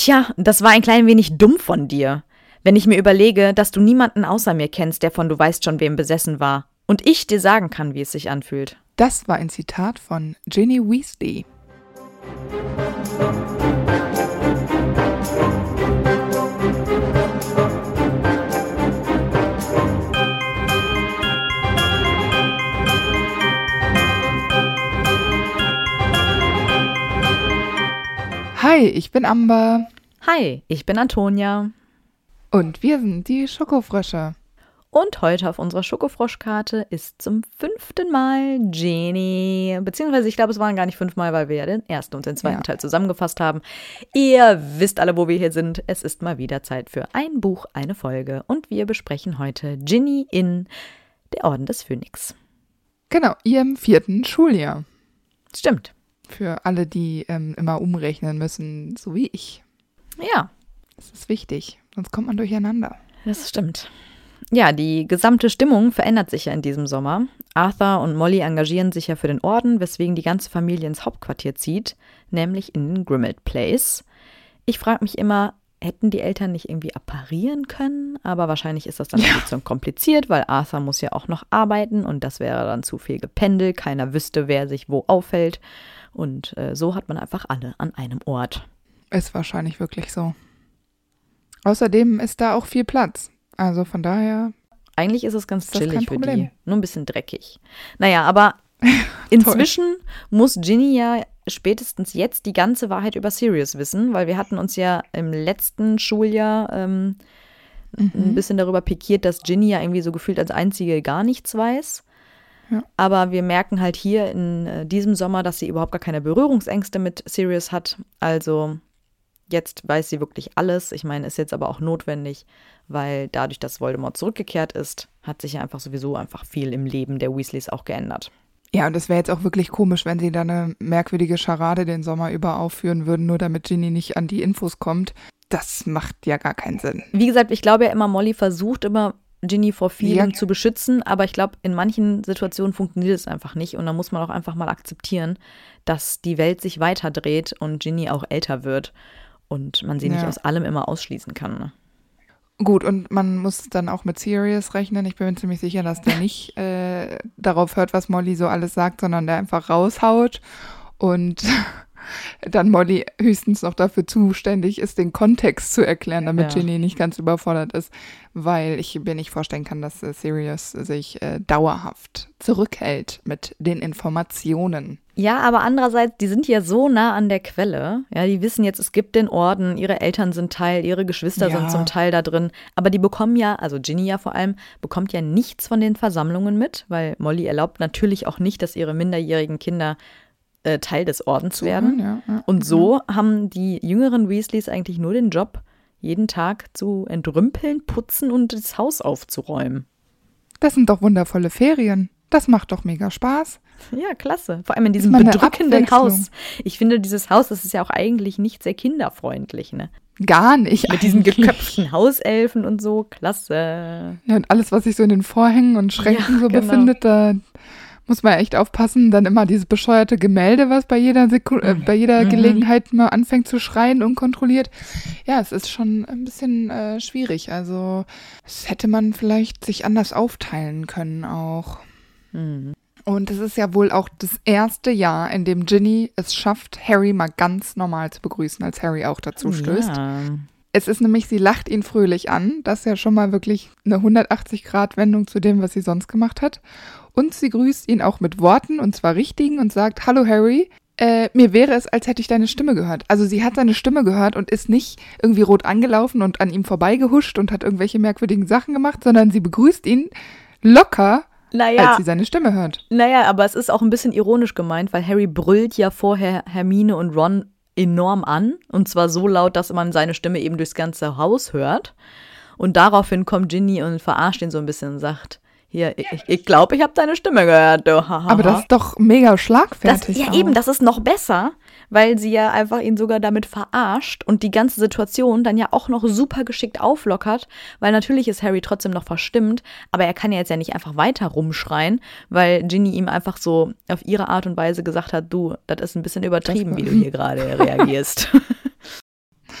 Tja, das war ein klein wenig dumm von dir. Wenn ich mir überlege, dass du niemanden außer mir kennst, der von du weißt schon wem besessen war. Und ich dir sagen kann, wie es sich anfühlt. Das war ein Zitat von Ginny Weasley. Hi, ich bin Amber. Hi, ich bin Antonia. Und wir sind die Schokofrösche. Und heute auf unserer Schokofroschkarte ist zum 5. Mal Ginny. Beziehungsweise ich glaube, es waren gar nicht 5 Mal, weil wir ja den ersten und den zweiten Teil zusammengefasst haben. Ihr wisst alle, wo wir hier sind. Es ist mal wieder Zeit für ein Buch, eine Folge. Und wir besprechen heute Ginny in Der Orden des Phönix. Genau, ihrem 4. Schuljahr. Stimmt. Für alle, die immer umrechnen müssen, so wie ich. Ja. Das ist wichtig, sonst kommt man durcheinander. Das stimmt. Ja, die gesamte Stimmung verändert sich ja in diesem Sommer. Arthur und Molly engagieren sich ja für den Orden, weswegen die ganze Familie ins Hauptquartier zieht, nämlich in den Grimmauld Place. Ich frage mich immer, hätten die Eltern nicht irgendwie apparieren können? Aber wahrscheinlich ist das dann ein bisschen kompliziert, weil Arthur muss ja auch noch arbeiten und das wäre dann zu viel Gependel. Keiner wüsste, wer sich wo aufhält. Und so hat man einfach alle an einem Ort. Ist wahrscheinlich wirklich so. Außerdem ist da auch viel Platz. Also von daher. Eigentlich ist es ganz chillig für Problem. die. Nur ein bisschen dreckig. Naja, aber inzwischen muss Ginny ja spätestens jetzt die ganze Wahrheit über Sirius wissen, weil wir hatten uns ja im letzten Schuljahr ein bisschen darüber pikiert, dass Ginny ja irgendwie so gefühlt als Einzige gar nichts weiß. Ja. Aber wir merken halt hier in diesem Sommer, dass sie überhaupt gar keine Berührungsängste mit Sirius hat. Also jetzt weiß sie wirklich alles. Ich meine, ist jetzt aber auch notwendig, weil dadurch, dass Voldemort zurückgekehrt ist, hat sich ja einfach sowieso einfach viel im Leben der Weasleys auch geändert. Ja, und es wäre jetzt auch wirklich komisch, wenn sie da eine merkwürdige Scharade den Sommer über aufführen würden, nur damit Ginny nicht an die Infos kommt. Das macht ja gar keinen Sinn. Wie gesagt, ich glaube ja immer, Molly versucht immer, Ginny vor vielem zu beschützen, aber ich glaube, in manchen Situationen funktioniert es einfach nicht und da muss man auch einfach mal akzeptieren, dass die Welt sich weiterdreht und Ginny auch älter wird und man sie nicht aus allem immer ausschließen kann. Ne? Gut, und man muss dann auch mit Sirius rechnen. Ich bin mir ziemlich sicher, dass der nicht darauf hört, was Molly so alles sagt, sondern der einfach raushaut und dann Molly höchstens noch dafür zuständig ist, den Kontext zu erklären, damit Ginny nicht ganz überfordert ist, weil ich mir nicht vorstellen kann, dass Sirius sich dauerhaft zurückhält mit den Informationen. Ja, aber andererseits, die sind ja so nah an der Quelle. Ja, die wissen jetzt, es gibt den Orden, ihre Eltern sind Teil, ihre Geschwister sind zum Teil da drin. Aber die bekommen ja, also Ginny ja vor allem, bekommt ja nichts von den Versammlungen mit, weil Molly erlaubt natürlich auch nicht, dass ihre minderjährigen Kinder Teil des Ordens werden. Und so haben die jüngeren Weasleys eigentlich nur den Job, jeden Tag zu entrümpeln, putzen und das Haus aufzuräumen. Das sind doch wundervolle Ferien. Das macht doch mega Spaß. Ja, klasse. Vor allem in diesem bedrückenden Haus. Ich finde, dieses Haus, das ist ja auch eigentlich nicht sehr kinderfreundlich, ne? Gar nicht. Mit diesen geköpften Hauselfen und so. Klasse. Ja, und alles, was sich so in den Vorhängen und Schränken befindet, da muss man echt aufpassen. Dann immer dieses bescheuerte Gemälde, was bei jeder Gelegenheit mal anfängt zu schreien, unkontrolliert. Ja, es ist schon ein bisschen schwierig. Also, das hätte man vielleicht sich anders aufteilen können auch. Und es ist ja wohl auch das erste Jahr, in dem Ginny es schafft, Harry mal ganz normal zu begrüßen, als Harry auch dazu stößt. Ja. Es ist nämlich, sie lacht ihn fröhlich an. Das ist ja schon mal wirklich eine 180-Grad-Wendung zu dem, was sie sonst gemacht hat. Und sie grüßt ihn auch mit Worten, und zwar richtigen, und sagt, hallo Harry, mir wäre es, als hätte ich deine Stimme gehört. Also sie hat seine Stimme gehört und ist nicht irgendwie rot angelaufen und an ihm vorbeigehuscht und hat irgendwelche merkwürdigen Sachen gemacht, sondern sie begrüßt ihn locker, als sie seine Stimme hört. Naja, aber es ist auch ein bisschen ironisch gemeint, weil Harry brüllt ja vorher Hermine und Ron enorm an. Und zwar so laut, dass man seine Stimme eben durchs ganze Haus hört. Und daraufhin kommt Ginny und verarscht ihn so ein bisschen und sagt, hier, ich glaube, ich habe deine Stimme gehört. Aber das ist doch mega schlagfertig. Eben, das ist noch besser, weil sie ja einfach ihn sogar damit verarscht und die ganze Situation dann ja auch noch super geschickt auflockert, weil natürlich ist Harry trotzdem noch verstimmt, aber er kann ja jetzt ja nicht einfach weiter rumschreien, weil Ginny ihm einfach so auf ihre Art und Weise gesagt hat, du, das ist ein bisschen übertrieben, wie du hier gerade reagierst.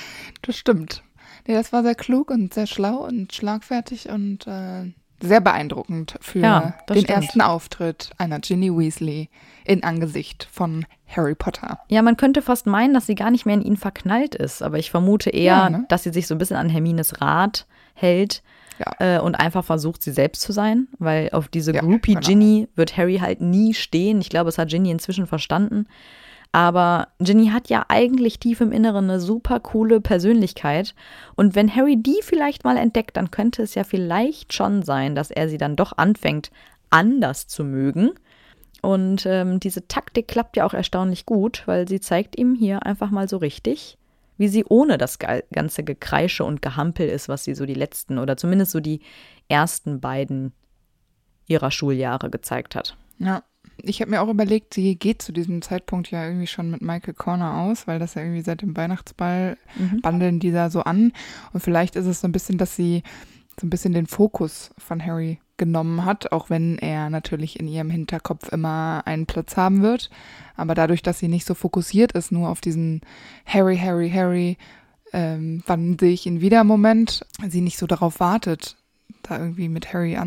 Das stimmt. Nee, das war sehr klug und sehr schlau und schlagfertig und sehr beeindruckend für den ersten Auftritt einer Ginny Weasley in Angesicht von Harry Potter. Ja, man könnte fast meinen, dass sie gar nicht mehr in ihn verknallt ist, aber ich vermute eher, dass sie sich so ein bisschen an Hermines Rat hält und einfach versucht, sie selbst zu sein, weil auf diese Groupie-Ginny wird Harry halt nie stehen. Ich glaube, es hat Ginny inzwischen verstanden. Aber Ginny hat ja eigentlich tief im Inneren eine super coole Persönlichkeit. Und wenn Harry die vielleicht mal entdeckt, dann könnte es ja vielleicht schon sein, dass er sie dann doch anfängt, anders zu mögen. Und diese Taktik klappt ja auch erstaunlich gut, weil sie zeigt ihm hier einfach mal so richtig, wie sie ohne das ganze Gekreische und Gehampel ist, was sie so die letzten oder zumindest so die ersten beiden ihrer Schuljahre gezeigt hat. Ja. Ich habe mir auch überlegt, sie geht zu diesem Zeitpunkt ja irgendwie schon mit Michael Corner aus, weil das ja irgendwie seit dem Weihnachtsball bandeln die da so an. Und vielleicht ist es so ein bisschen, dass sie so ein bisschen den Fokus von Harry genommen hat, auch wenn er natürlich in ihrem Hinterkopf immer einen Platz haben wird. Aber dadurch, dass sie nicht so fokussiert ist, nur auf diesen Harry, wann sehe ich ihn wieder Moment, sie nicht so darauf wartet, da irgendwie mit Harry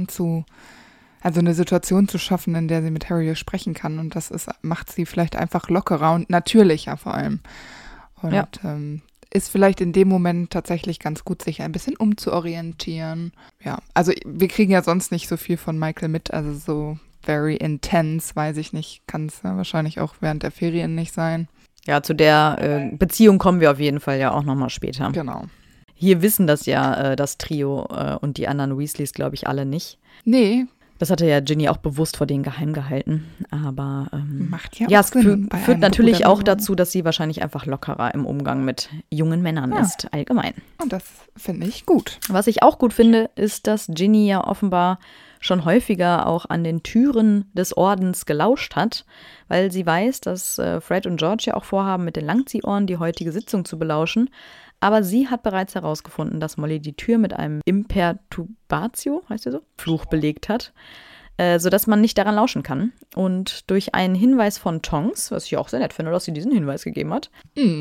also eine Situation zu schaffen, in der sie mit Harry sprechen kann. Und das macht sie vielleicht einfach lockerer und natürlicher vor allem. Und ist vielleicht in dem Moment tatsächlich ganz gut, sich ein bisschen umzuorientieren. Ja, also wir kriegen ja sonst nicht so viel von Michael mit. Also so very intense, weiß ich nicht. Kann es wahrscheinlich auch während der Ferien nicht sein. Ja, zu der Beziehung kommen wir auf jeden Fall ja auch nochmal später. Genau. Hier wissen das ja das Trio und die anderen Weasleys, glaube ich, alle nicht. Nee. Das hatte ja Ginny auch bewusst vor denen geheim gehalten. Aber macht ja auch Sinn, führt natürlich auch dazu, dass sie wahrscheinlich einfach lockerer im Umgang mit jungen Männern ist, allgemein. Und das finde ich gut. Was ich auch gut finde, ist, dass Ginny ja offenbar schon häufiger auch an den Türen des Ordens gelauscht hat, weil sie weiß, dass Fred und George ja auch vorhaben, mit den Langziehohren die heutige Sitzung zu belauschen. Aber sie hat bereits herausgefunden, dass Molly die Tür mit einem Imperturbatio, heißt der so, Fluch belegt hat, sodass man nicht daran lauschen kann. Und durch einen Hinweis von Tonks, was ich auch sehr nett finde, dass sie diesen Hinweis gegeben hat,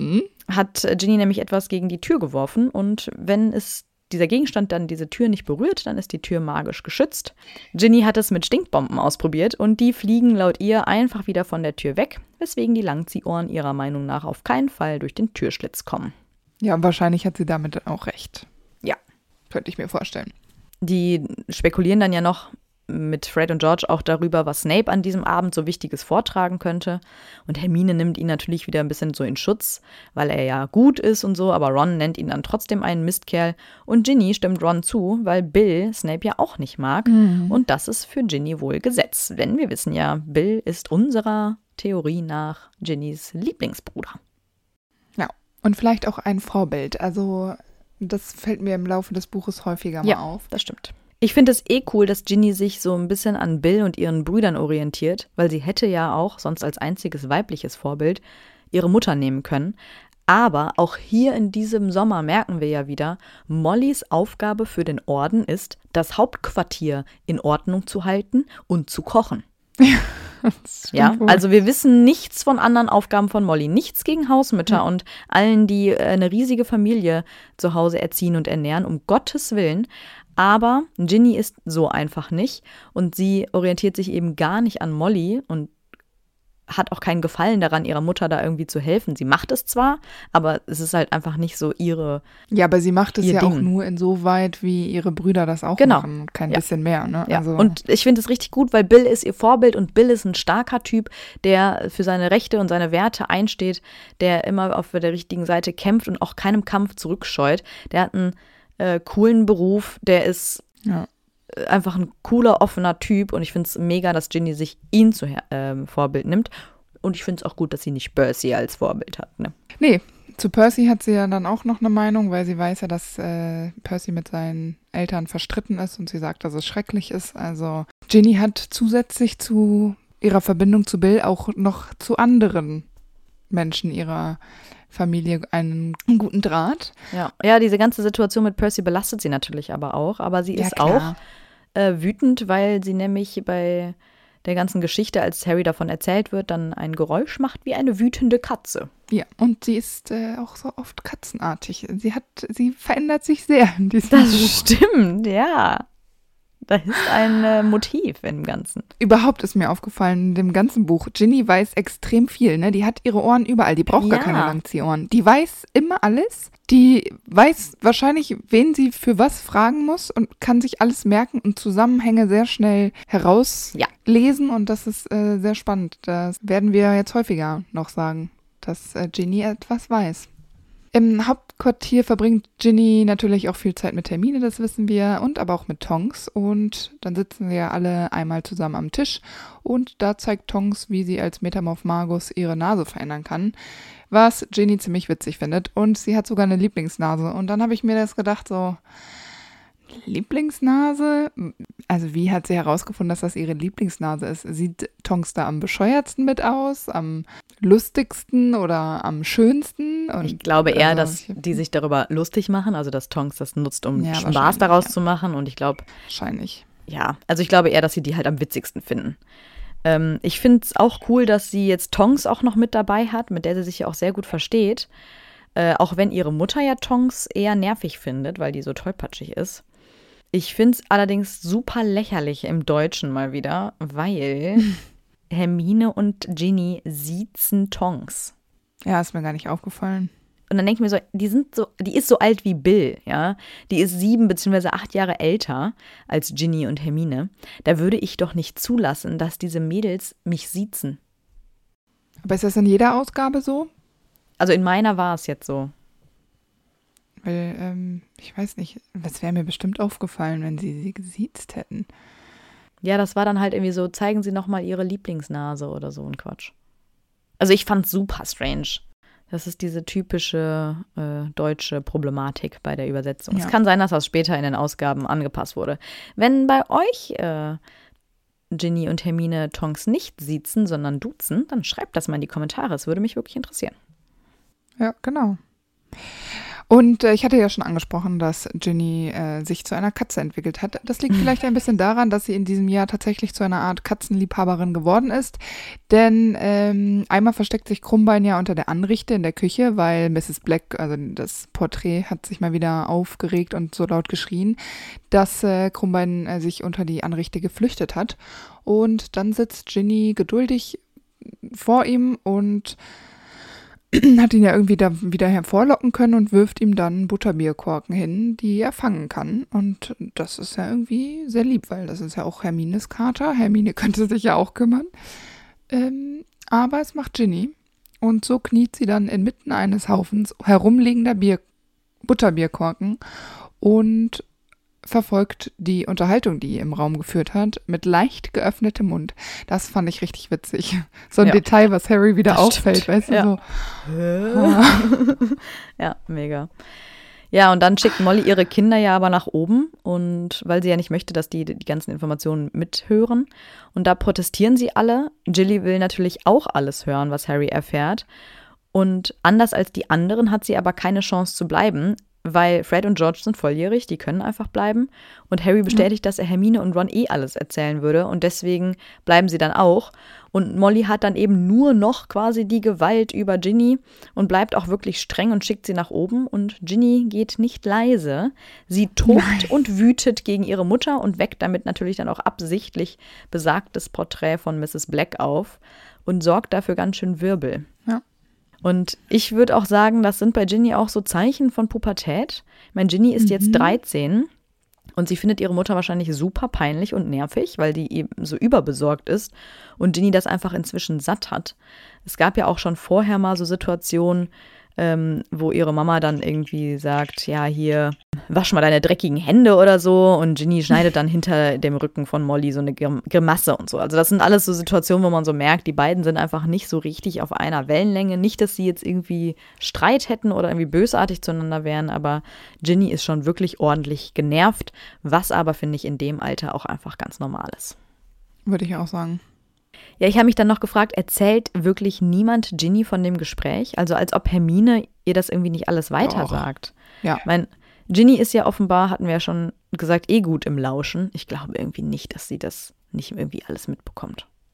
hat Ginny nämlich etwas gegen die Tür geworfen. Und wenn dieser Gegenstand dann diese Tür nicht berührt, dann ist die Tür magisch geschützt. Ginny hat es mit Stinkbomben ausprobiert und die fliegen laut ihr einfach wieder von der Tür weg, weswegen die Langziehohren ihrer Meinung nach auf keinen Fall durch den Türschlitz kommen. Ja, und wahrscheinlich hat sie damit auch recht. Ja. Könnte ich mir vorstellen. Die spekulieren dann ja noch mit Fred und George auch darüber, was Snape an diesem Abend so Wichtiges vortragen könnte. Und Hermine nimmt ihn natürlich wieder ein bisschen so in Schutz, weil er ja gut ist und so, aber Ron nennt ihn dann trotzdem einen Mistkerl. Und Ginny stimmt Ron zu, weil Bill Snape ja auch nicht mag. Und das ist für Ginny wohl Gesetz. Denn wir wissen ja, Bill ist unserer Theorie nach Ginnys Lieblingsbruder. Und vielleicht auch ein Vorbild. Also das fällt mir im Laufe des Buches häufiger mal auf. Ja, das stimmt. Ich finde es cool, dass Ginny sich so ein bisschen an Bill und ihren Brüdern orientiert, weil sie hätte ja auch sonst als einziges weibliches Vorbild ihre Mutter nehmen können. Aber auch hier in diesem Sommer merken wir ja wieder, Mollys Aufgabe für den Orden ist, das Hauptquartier in Ordnung zu halten und zu kochen. Ja, also wir wissen nichts von anderen Aufgaben von Molly, nichts gegen Hausmütter und allen, die eine riesige Familie zu Hause erziehen und ernähren, um Gottes Willen. Aber Ginny ist so einfach nicht und sie orientiert sich eben gar nicht an Molly und hat auch keinen Gefallen daran, ihrer Mutter da irgendwie zu helfen. Sie macht es zwar, aber es ist halt einfach nicht so ihre Ja, aber sie macht es ja Ding. Auch nur insoweit, wie ihre Brüder das auch machen. Kein bisschen mehr, ne? Ja. Also. Und ich finde es richtig gut, weil Bill ist ihr Vorbild und Bill ist ein starker Typ, der für seine Rechte und seine Werte einsteht, der immer auf der richtigen Seite kämpft und auch keinem Kampf zurückscheut. Der hat einen coolen Beruf, der ist einfach ein cooler, offener Typ und ich finde es mega, dass Ginny sich ihn zu Vorbild nimmt und ich finde es auch gut, dass sie nicht Percy als Vorbild hat. Ne? Nee, zu Percy hat sie ja dann auch noch eine Meinung, weil sie weiß ja, dass Percy mit seinen Eltern verstritten ist und sie sagt, dass es schrecklich ist. Also Ginny hat zusätzlich zu ihrer Verbindung zu Bill auch noch zu anderen Menschen ihrer Familie einen guten Draht. Ja, diese ganze Situation mit Percy belastet sie natürlich aber auch. Aber sie ist auch wütend, weil sie nämlich bei der ganzen Geschichte, als Harry davon erzählt wird, dann ein Geräusch macht wie eine wütende Katze. Ja, und sie ist auch so oft katzenartig. Sie verändert sich sehr in diesem Das Buch. stimmt, ja. Da ist ein Motiv im Ganzen. Überhaupt ist mir aufgefallen, in dem ganzen Buch, Ginny weiß extrem viel, ne? Die hat ihre Ohren überall, die braucht gar keine Langziehohren. Die weiß immer alles, die weiß wahrscheinlich, wen sie für was fragen muss und kann sich alles merken und Zusammenhänge sehr schnell herauslesen und das ist sehr spannend. Das werden wir jetzt häufiger noch sagen, dass Ginny etwas weiß. Im Hauptquartier verbringt Ginny natürlich auch viel Zeit mit Hermine, das wissen wir, und aber auch mit Tonks. Und dann sitzen wir alle einmal zusammen am Tisch und da zeigt Tonks, wie sie als Metamorph Magus ihre Nase verändern kann, was Ginny ziemlich witzig findet. Und sie hat sogar eine Lieblingsnase. Und dann habe ich mir das gedacht, so, Lieblingsnase? Also wie hat sie herausgefunden, dass das ihre Lieblingsnase ist? Sieht Tonks da am bescheuertsten mit aus, am lustigsten oder am schönsten? Und ich glaube eher, dass die sich darüber lustig machen, also dass Tonks das nutzt, um Spaß daraus zu machen. Und ich glaube, wahrscheinlich. Ja, also ich glaube eher, dass sie die halt am witzigsten finden. Ich finde es auch cool, dass sie jetzt Tonks auch noch mit dabei hat, mit der sie sich ja auch sehr gut versteht. Auch wenn ihre Mutter ja Tonks eher nervig findet, weil die so tollpatschig ist. Ich finde es allerdings super lächerlich im Deutschen mal wieder, weil Hermine und Ginny siezen Tonks. Ja, ist mir gar nicht aufgefallen. Und dann denke ich mir so, die ist so alt wie Bill, ja. Die ist 7 bzw. 8 Jahre älter als Ginny und Hermine. Da würde ich doch nicht zulassen, dass diese Mädels mich siezen. Aber ist das in jeder Ausgabe so? Also in meiner war es jetzt so. Weil, ich weiß nicht, das wäre mir bestimmt aufgefallen, wenn sie gesiezt hätten. Ja, das war dann halt irgendwie so, zeigen Sie nochmal Ihre Lieblingsnase oder so ein Quatsch. Also ich fand's super strange. Das ist diese typische deutsche Problematik bei der Übersetzung. Ja. Es kann sein, dass das später in den Ausgaben angepasst wurde. Wenn bei euch Ginny und Hermine Tonks nicht siezen, sondern duzen, dann schreibt das mal in die Kommentare. Es würde mich wirklich interessieren. Ja, genau. Und ich hatte ja schon angesprochen, dass Ginny sich zu einer Katze entwickelt hat. Das liegt vielleicht ein bisschen daran, dass sie in diesem Jahr tatsächlich zu einer Art Katzenliebhaberin geworden ist. Denn einmal versteckt sich Krummbein ja unter der Anrichte in der Küche, weil Mrs. Black, also das Porträt, hat sich mal wieder aufgeregt und so laut geschrien, dass Krummbein sich unter die Anrichte geflüchtet hat. Und dann sitzt Ginny geduldig vor ihm und hat ihn ja irgendwie da wieder hervorlocken können und wirft ihm dann Butterbierkorken hin, die er fangen kann. Und das ist ja irgendwie sehr lieb, weil das ist ja auch Hermines Kater. Hermine könnte sich ja auch kümmern. Aber es macht Ginny. Und so kniet sie dann inmitten eines Haufens herumliegender Butterbierkorken und verfolgt die Unterhaltung, die im Raum geführt hat, mit leicht geöffnetem Mund. Das fand ich richtig witzig. So ein Detail, was Harry wieder auffällt, weißt du, so. Ja, mega. Ja, und dann schickt Molly ihre Kinder ja aber nach oben, und weil sie ja nicht möchte, dass die ganzen Informationen mithören. Und da protestieren sie alle. Ginny will natürlich auch alles hören, was Harry erfährt. Und anders als die anderen hat sie aber keine Chance zu bleiben, weil Fred und George sind volljährig, die können einfach bleiben. Und Harry bestätigt, dass er Hermine und Ron alles erzählen würde. Und deswegen bleiben sie dann auch. Und Molly hat dann eben nur noch quasi die Gewalt über Ginny und bleibt auch wirklich streng und schickt sie nach oben. Und Ginny geht nicht leise. Sie tobt und wütet gegen ihre Mutter und weckt damit natürlich dann auch absichtlich besagtes Porträt von Mrs. Black auf und sorgt dafür ganz schön Wirbel. Ja. Und ich würde auch sagen, das sind bei Ginny auch so Zeichen von Pubertät. Ich meine, Ginny ist jetzt 13 und sie findet ihre Mutter wahrscheinlich super peinlich und nervig, weil die eben so überbesorgt ist und Ginny das einfach inzwischen satt hat. Es gab ja auch schon vorher mal so Situationen, wo ihre Mama dann irgendwie sagt, ja, hier, wasch mal deine dreckigen Hände oder so, und Ginny schneidet dann hinter dem Rücken von Molly so eine Grimasse und so. Also das sind alles so Situationen, wo man so merkt, die beiden sind einfach nicht so richtig auf einer Wellenlänge. Nicht, dass sie jetzt irgendwie Streit hätten oder irgendwie bösartig zueinander wären, aber Ginny ist schon wirklich ordentlich genervt, was aber, finde ich, in dem Alter auch einfach ganz normal ist. Würde ich auch sagen. Ja, ich habe mich dann noch gefragt, erzählt wirklich niemand Ginny von dem Gespräch? Also als ob Hermine ihr das irgendwie nicht alles weiter sagt. Ja. Ich meine, Ginny ist ja offenbar, hatten wir ja schon gesagt, gut im Lauschen. Ich glaube irgendwie nicht, dass sie das nicht irgendwie alles mitbekommt.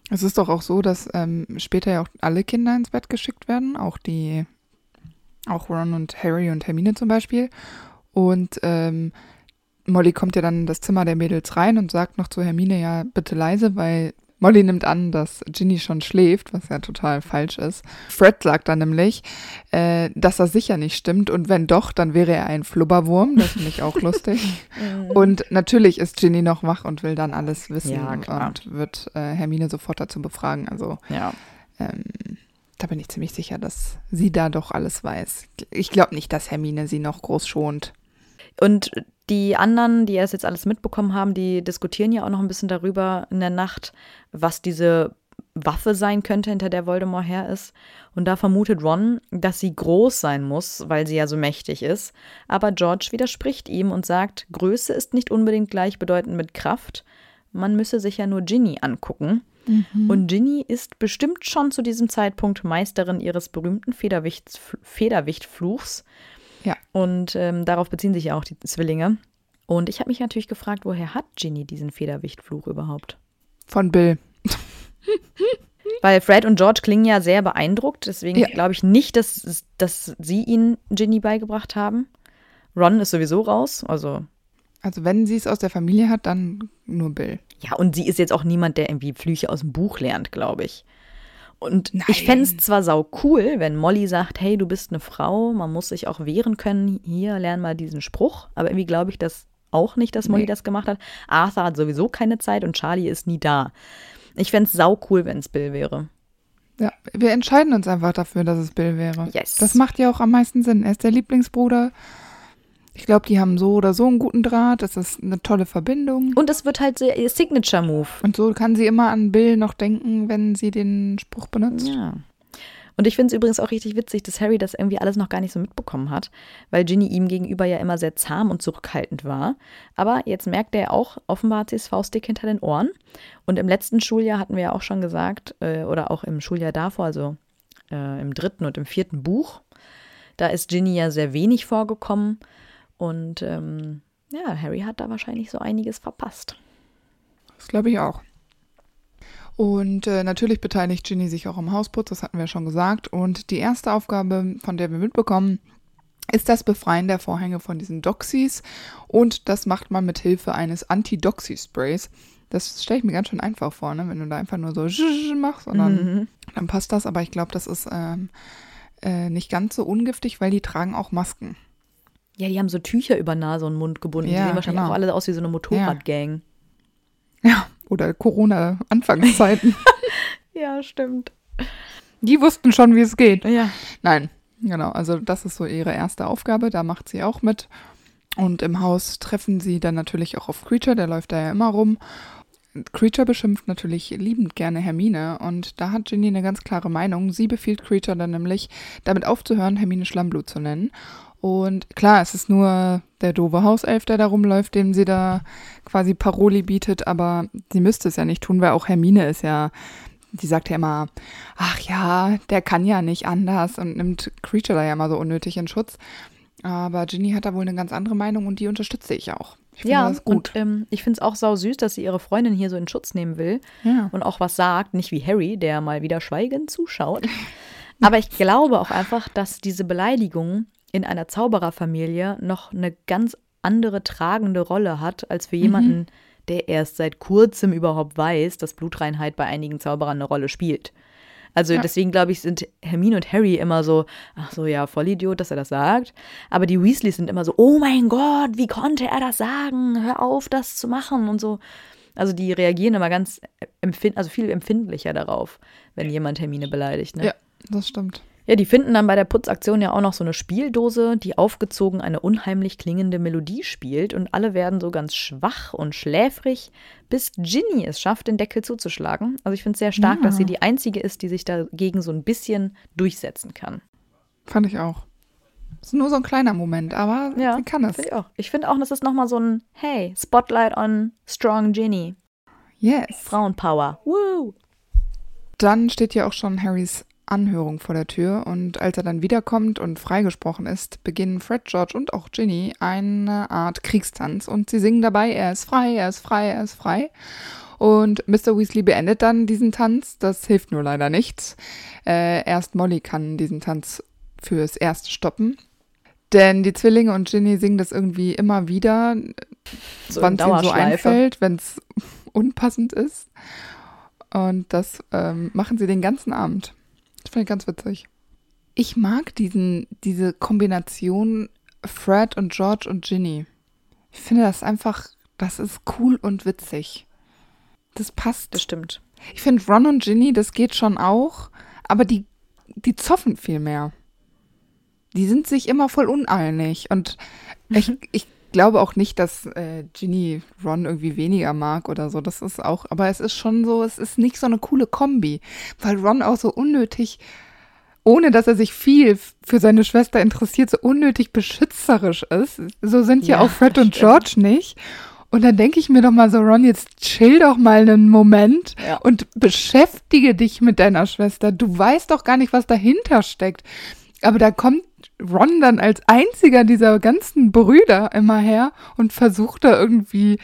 Es ist doch auch so, dass später ja auch alle Kinder ins Bett geschickt werden, auch Ron und Harry und Hermine zum Beispiel. Und Molly kommt ja dann in das Zimmer der Mädels rein und sagt noch zu Hermine, ja, bitte leise, weil Molly nimmt an, dass Ginny schon schläft, was ja total falsch ist. Fred sagt dann nämlich, dass das sicher nicht stimmt und wenn doch, dann wäre er ein Flubberwurm. Das finde ich auch lustig. Und natürlich ist Ginny noch wach und will dann alles wissen und wird Hermine sofort dazu befragen. Also da bin ich ziemlich sicher, dass sie da doch alles weiß. Ich glaube nicht, dass Hermine sie noch groß schont. Und die anderen, die es jetzt alles mitbekommen haben, die diskutieren ja auch noch ein bisschen darüber in der Nacht, was diese Waffe sein könnte, hinter der Voldemort her ist. Und da vermutet Ron, dass sie groß sein muss, weil sie ja so mächtig ist. Aber George widerspricht ihm und sagt, Größe ist nicht unbedingt gleichbedeutend mit Kraft. Man müsse sich ja nur Ginny angucken. Und Ginny ist bestimmt schon zu diesem Zeitpunkt Meisterin ihres berühmten Federwichtfluchs. Ja. Und darauf beziehen sich ja auch die Zwillinge. Und ich habe mich natürlich gefragt, woher hat Ginny diesen Federwichtfluch überhaupt? Von Bill. Weil Fred und George klingen ja sehr beeindruckt. Deswegen glaube ich nicht, dass sie ihnen Ginny beigebracht haben. Ron ist sowieso raus. Also wenn sie es aus der Familie hat, dann nur Bill. Ja, und sie ist jetzt auch niemand, der irgendwie Flüche aus dem Buch lernt, glaube ich. Und ich fände es zwar sau cool, wenn Molly sagt, hey, du bist eine Frau, man muss sich auch wehren können, hier, lern mal diesen Spruch. Aber irgendwie glaube ich das auch nicht, dass Molly das gemacht hat. Arthur hat sowieso keine Zeit und Charlie ist nie da. Ich fände es sau cool, wenn es Bill wäre. Ja, wir entscheiden uns einfach dafür, dass es Bill wäre. Yes. Das macht ja auch am meisten Sinn. Er ist der Lieblingsbruder. Ich glaube, die haben so oder so einen guten Draht. Das ist eine tolle Verbindung. Und es wird halt so ihr Signature-Move. Und so kann sie immer an Bill noch denken, wenn sie den Spruch benutzt. Ja. Und ich finde es übrigens auch richtig witzig, dass Harry das irgendwie alles noch gar nicht so mitbekommen hat, weil Ginny ihm gegenüber ja immer sehr zahm und zurückhaltend war. Aber jetzt merkt er auch, offenbar hat sie das Faustdick hinter den Ohren. Und im letzten Schuljahr hatten wir ja auch schon gesagt, oder auch im Schuljahr davor, also im 3. und im 4. Buch, da ist Ginny ja sehr wenig vorgekommen. Und Harry hat da wahrscheinlich so einiges verpasst. Das glaube ich auch. Und natürlich beteiligt Ginny sich auch am Hausputz, das hatten wir schon gesagt. Und die erste Aufgabe, von der wir mitbekommen, ist das Befreien der Vorhänge von diesen Doxies. Und das macht man mit Hilfe eines Anti-Doxy-Sprays. Das stelle ich mir ganz schön einfach vor, ne? Wenn du da einfach nur so machst und dann passt das. Aber ich glaube, das ist nicht ganz so ungiftig, weil die tragen auch Masken. Ja, die haben so Tücher über Nase und Mund gebunden. Ja, die sehen wahrscheinlich auch alle aus wie so eine Motorradgang. Ja, oder Corona-Anfangszeiten. Ja, stimmt. Die wussten schon, wie es geht. Ja. Nein, genau. Also das ist so ihre erste Aufgabe. Da macht sie auch mit. Und im Haus treffen sie dann natürlich auch auf Creature. Der läuft da ja immer rum. Creature beschimpft natürlich liebend gerne Hermine. Und da hat Ginny eine ganz klare Meinung. Sie befiehlt Creature dann nämlich, damit aufzuhören, Hermine Schlammblut zu nennen. Und klar, es ist nur der doofe Hauself, der da rumläuft, dem sie da quasi Paroli bietet, aber sie müsste es ja nicht tun, weil auch Hermine ist ja, die sagt ja immer, ach ja, der kann ja nicht anders und nimmt Creature da ja immer so unnötig in Schutz. Aber Ginny hat da wohl eine ganz andere Meinung und die unterstütze ich auch. Ich finde das gut. Und ich finde es auch sau süß, dass sie ihre Freundin hier so in Schutz nehmen will und auch was sagt, nicht wie Harry, der mal wieder schweigend zuschaut. Aber ich glaube auch einfach, dass diese Beleidigung in einer Zaubererfamilie noch eine ganz andere tragende Rolle hat, als für jemanden, der erst seit kurzem überhaupt weiß, dass Blutreinheit bei einigen Zauberern eine Rolle spielt. Also deswegen, glaube ich, sind Hermine und Harry immer so, ach so, ja, Vollidiot, dass er das sagt. Aber die Weasleys sind immer so, oh mein Gott, wie konnte er das sagen? Hör auf, das zu machen und so. Also die reagieren immer ganz viel empfindlicher darauf, wenn jemand Hermine beleidigt. Ne? Ja, das stimmt. Ja, die finden dann bei der Putzaktion ja auch noch so eine Spieldose, die aufgezogen eine unheimlich klingende Melodie spielt und alle werden so ganz schwach und schläfrig, bis Ginny es schafft, den Deckel zuzuschlagen. Also ich finde es sehr stark, dass sie die Einzige ist, die sich dagegen so ein bisschen durchsetzen kann. Fand ich auch. Das ist nur so ein kleiner Moment, aber sie kann es. Find ich auch. Ich finde auch, das ist nochmal so ein, hey, Spotlight on Strong Ginny. Yes. Frauenpower. Woo! Dann steht ja auch schon Harrys Anhörung vor der Tür und als er dann wiederkommt und freigesprochen ist, beginnen Fred, George und auch Ginny eine Art Kriegstanz und sie singen dabei, er ist frei, er ist frei, er ist frei. Und Mr. Weasley beendet dann diesen Tanz. Das hilft nur leider nichts. Erst Molly kann diesen Tanz fürs Erste stoppen. Denn die Zwillinge und Ginny singen das irgendwie immer wieder, So wann in es ihnen so Dauerschleife. einfällt, wenn es unpassend ist. Und das machen sie den ganzen Abend. Das finde ich ganz witzig. Ich mag diese Kombination Fred und George und Ginny. Ich finde das ist cool und witzig. Das passt. Das stimmt. Ich finde Ron und Ginny, das geht schon auch, aber die zoffen viel mehr. Die sind sich immer voll uneinig. Und ich glaube auch nicht, dass Ginny Ron irgendwie weniger mag oder so. Das ist auch, aber es ist schon so, es ist nicht so eine coole Kombi. Weil Ron auch so unnötig, ohne dass er sich viel für seine Schwester interessiert, so unnötig beschützerisch ist. So sind ja auch Fred und George nicht. Und dann denke ich mir doch mal so, Ron, jetzt chill doch mal einen Moment und beschäftige dich mit deiner Schwester. Du weißt doch gar nicht, was dahinter steckt. Aber da kommt Ron dann als einziger dieser ganzen Brüder immer her und versucht da irgendwie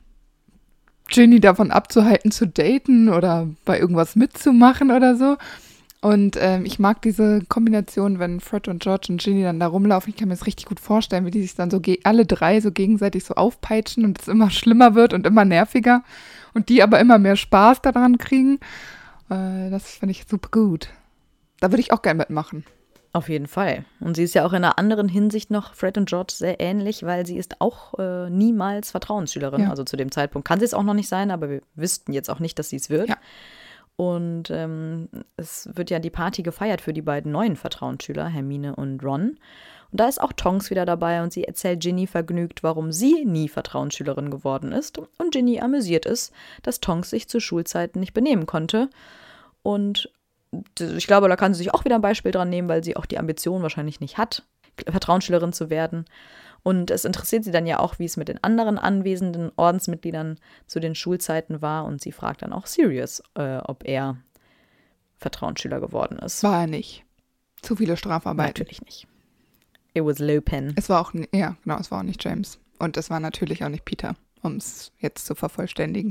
Ginny davon abzuhalten, zu daten oder bei irgendwas mitzumachen oder so. Und ich mag diese Kombination, wenn Fred und George und Ginny dann da rumlaufen. Ich kann mir das richtig gut vorstellen, wie die sich dann so alle drei so gegenseitig so aufpeitschen und es immer schlimmer wird und immer nerviger. Und die aber immer mehr Spaß daran kriegen. Das finde ich super gut. Da würde ich auch gerne mitmachen. Auf jeden Fall. Und sie ist ja auch in einer anderen Hinsicht noch Fred und George sehr ähnlich, weil sie ist auch niemals Vertrauensschülerin. Ja. Also zu dem Zeitpunkt kann sie es auch noch nicht sein, aber wir wüssten jetzt auch nicht, dass sie es wird. Ja. Und es wird ja die Party gefeiert für die beiden neuen Vertrauensschüler, Hermine und Ron. Und da ist auch Tonks wieder dabei und sie erzählt Ginny vergnügt, warum sie nie Vertrauensschülerin geworden ist. Und Ginny amüsiert ist, dass Tonks sich zu Schulzeiten nicht benehmen konnte. Und ich glaube, da kann sie sich auch wieder ein Beispiel dran nehmen, weil sie auch die Ambition wahrscheinlich nicht hat, Vertrauensschülerin zu werden. Und es interessiert sie dann ja auch, wie es mit den anderen anwesenden Ordensmitgliedern zu den Schulzeiten war. Und sie fragt dann auch Sirius, ob er Vertrauensschüler geworden ist. War er nicht. Zu viele Strafarbeiten. Natürlich nicht. It was Lupin. Es war auch, es war auch nicht James. Und es war natürlich auch nicht Peter, um es jetzt zu vervollständigen.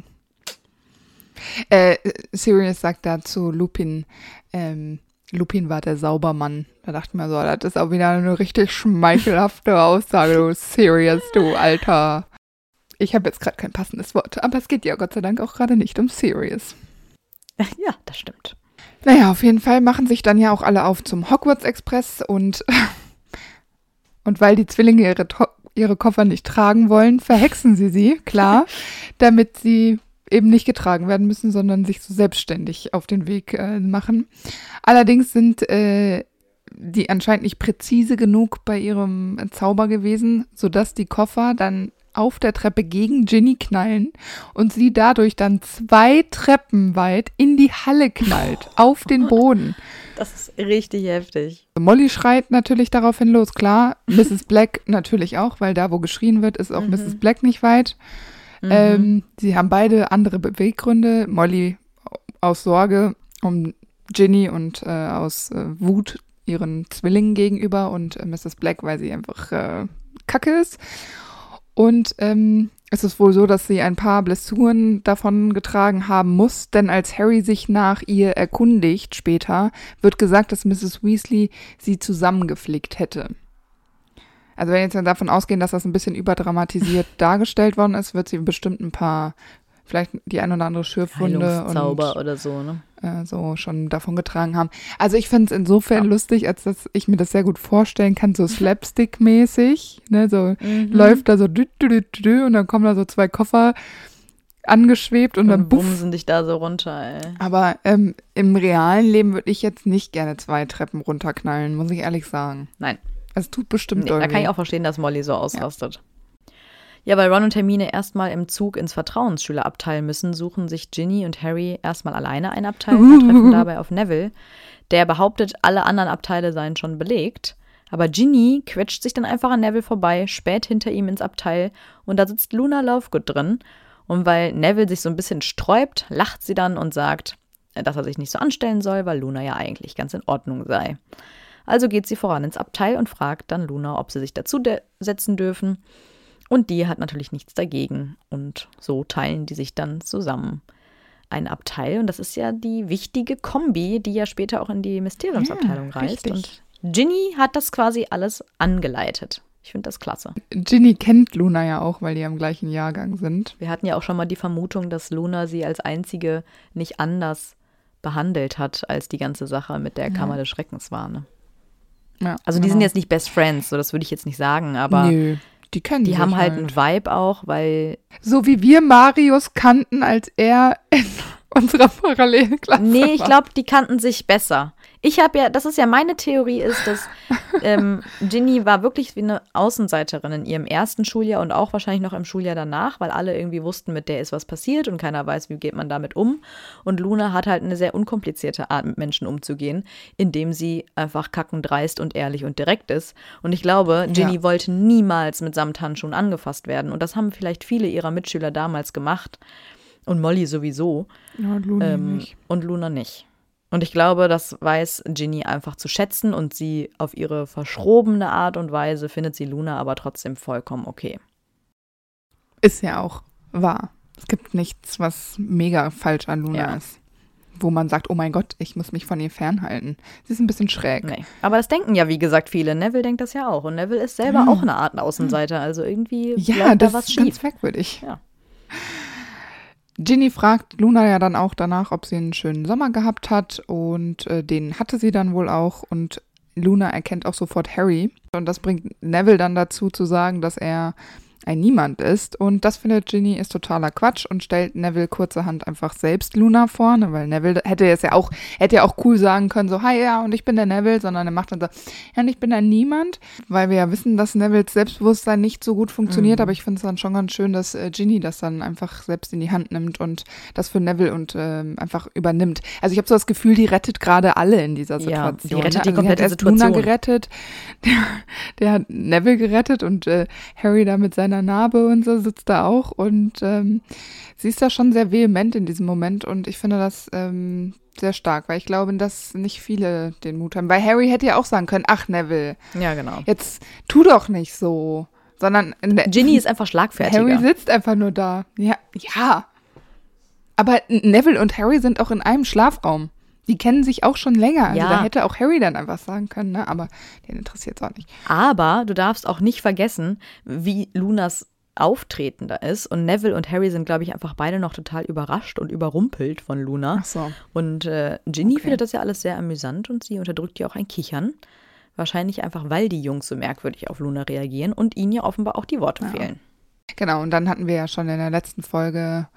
Sirius sagt dazu Lupin, Lupin war der Saubermann. Da dachte ich mir so, das ist auch wieder eine richtig schmeichelhafte Aussage, du Sirius, du Alter. Ich habe jetzt gerade kein passendes Wort, aber es geht ja Gott sei Dank auch gerade nicht um Sirius. Ja, das stimmt. Naja, auf jeden Fall machen sich dann ja auch alle auf zum Hogwarts-Express und weil die Zwillinge ihre Koffer nicht tragen wollen, verhexen sie, klar, damit sie eben nicht getragen werden müssen, sondern sich so selbstständig auf den Weg machen. Allerdings sind die anscheinend nicht präzise genug bei ihrem Zauber gewesen, sodass die Koffer dann auf der Treppe gegen Ginny knallen und sie dadurch dann 2 Treppen weit in die Halle knallt, auf den Boden. Das ist richtig heftig. Molly schreit natürlich daraufhin los, klar. Mrs. Black natürlich auch, weil da, wo geschrien wird, ist auch Mrs. Black nicht weit. Sie haben beide andere Beweggründe. Molly aus Sorge um Ginny und aus Wut ihren Zwillingen gegenüber und Mrs. Black, weil sie einfach kacke ist. Und es ist wohl so, dass sie ein paar Blessuren davon getragen haben muss, denn als Harry sich nach ihr erkundigt später, wird gesagt, dass Mrs. Weasley sie zusammengeflickt hätte. Also wenn wir jetzt davon ausgehen, dass das ein bisschen überdramatisiert dargestellt worden ist, wird sie bestimmt ein paar, vielleicht die ein oder andere Schürfwunde und oder so, ne? So schon davon getragen haben. Also ich finde es insofern lustig, als dass ich mir das sehr gut vorstellen kann, so Slapstick-mäßig, ne, so läuft da so und dann kommen da so 2 Koffer angeschwebt und dann bumsen dich da so runter, ey. Aber im realen Leben würde ich jetzt nicht gerne 2 Treppen runterknallen, muss ich ehrlich sagen. Nein. Es tut bestimmt irgendwie. Da kann ich auch verstehen, dass Molly so ausrastet. Ja, weil Ron und Hermine erstmal im Zug ins Vertrauensschülerabteil müssen, suchen sich Ginny und Harry erstmal alleine ein Abteil und treffen dabei auf Neville. Der behauptet, alle anderen Abteile seien schon belegt. Aber Ginny quetscht sich dann einfach an Neville vorbei, späht hinter ihm ins Abteil und da sitzt Luna Lovegood drin. Und weil Neville sich so ein bisschen sträubt, lacht sie dann und sagt, dass er sich nicht so anstellen soll, weil Luna ja eigentlich ganz in Ordnung sei. Also geht sie voran ins Abteil und fragt dann Luna, ob sie sich dazu setzen dürfen. Und die hat natürlich nichts dagegen. Und so teilen die sich dann zusammen ein Abteil. Und das ist ja die wichtige Kombi, die ja später auch in die Mysteriumsabteilung reist. Richtig. Und Ginny hat das quasi alles angeleitet. Ich finde das klasse. Ginny kennt Luna ja auch, weil die im gleichen Jahrgang sind. Wir hatten ja auch schon mal die Vermutung, dass Luna sie als einzige nicht anders behandelt hat, als die ganze Sache mit der Kammer des Schreckens war. Ne? Ja, also die sind jetzt nicht Best Friends, so das würde ich jetzt nicht sagen, aber Nö, die kennen die sich haben halt einen Vibe auch, weil so wie wir Marius kannten, als er in unserer Parallelklasse nee, ich war. glaube, die kannten sich besser. Ich habe ja, das ist ja meine Theorie, ist, dass Ginny war wirklich wie eine Außenseiterin in ihrem ersten Schuljahr und auch wahrscheinlich noch im Schuljahr danach, weil alle irgendwie wussten, mit der ist was passiert und keiner weiß, wie geht man damit um. Und Luna hat halt eine sehr unkomplizierte Art, mit Menschen umzugehen, indem sie einfach kackendreist und ehrlich und direkt ist. Und ich glaube, Ginny wollte niemals mit Samthandschuhen angefasst werden. Und das haben vielleicht viele ihrer Mitschüler damals gemacht. Und Molly sowieso. Ja, und Luna nicht. Und Luna nicht. Und ich glaube, das weiß Ginny einfach zu schätzen und sie auf ihre verschrobene Art und Weise findet sie Luna aber trotzdem vollkommen okay. Ist ja auch wahr. Es gibt nichts, was mega falsch an Luna ist. Wo man sagt, oh mein Gott, ich muss mich von ihr fernhalten. Sie ist ein bisschen schräg. Nee. Aber das denken ja, wie gesagt, viele. Neville denkt das ja auch. Und Neville ist selber auch eine Art Außenseiter. Also irgendwie bleibt da was schief. Ja, das ist ganz merkwürdig. Ja. Ginny fragt Luna ja dann auch danach, ob sie einen schönen Sommer gehabt hat und den hatte sie dann wohl auch und Luna erkennt auch sofort Harry und das bringt Neville dann dazu zu sagen, dass er ein Niemand ist und das findet Ginny ist totaler Quatsch und stellt Neville kurzerhand einfach selbst Luna vor, ne, weil Neville hätte ja auch cool sagen können, so, hi, ja, und ich bin der Neville, sondern er macht dann so, ja, und ich bin ein Niemand, weil wir ja wissen, dass Nevilles Selbstbewusstsein nicht so gut funktioniert, aber ich finde es dann schon ganz schön, dass Ginny das dann einfach selbst in die Hand nimmt und das für Neville und einfach übernimmt. Also ich habe so das Gefühl, die rettet gerade alle in dieser Situation. Ja, die rettet die also komplette sie hat erst Situation. Luna gerettet, der hat Neville gerettet und Harry da mit seiner Narbe und so sitzt da auch und sie ist da schon sehr vehement in diesem Moment und ich finde das sehr stark, weil ich glaube, dass nicht viele den Mut haben. Weil Harry hätte ja auch sagen können, ach Neville, ja genau. Jetzt tu doch nicht so, sondern Ginny ist einfach schlagfertiger. Harry sitzt einfach nur da. Ja. Aber Neville und Harry sind auch in einem Schlafraum. Die kennen sich auch schon länger. Also da hätte auch Harry dann einfach sagen können, ne? Aber den interessiert es auch nicht. Aber du darfst auch nicht vergessen, wie Lunas Auftreten da ist. Und Neville und Harry sind, glaube ich, einfach beide noch total überrascht und überrumpelt von Luna. Ach so. Und Ginny findet das ja alles sehr amüsant und sie unterdrückt ja auch ein Kichern. Wahrscheinlich einfach, weil die Jungs so merkwürdig auf Luna reagieren und ihnen ja offenbar auch die Worte fehlen. Genau, und dann hatten wir ja schon in der letzten Folge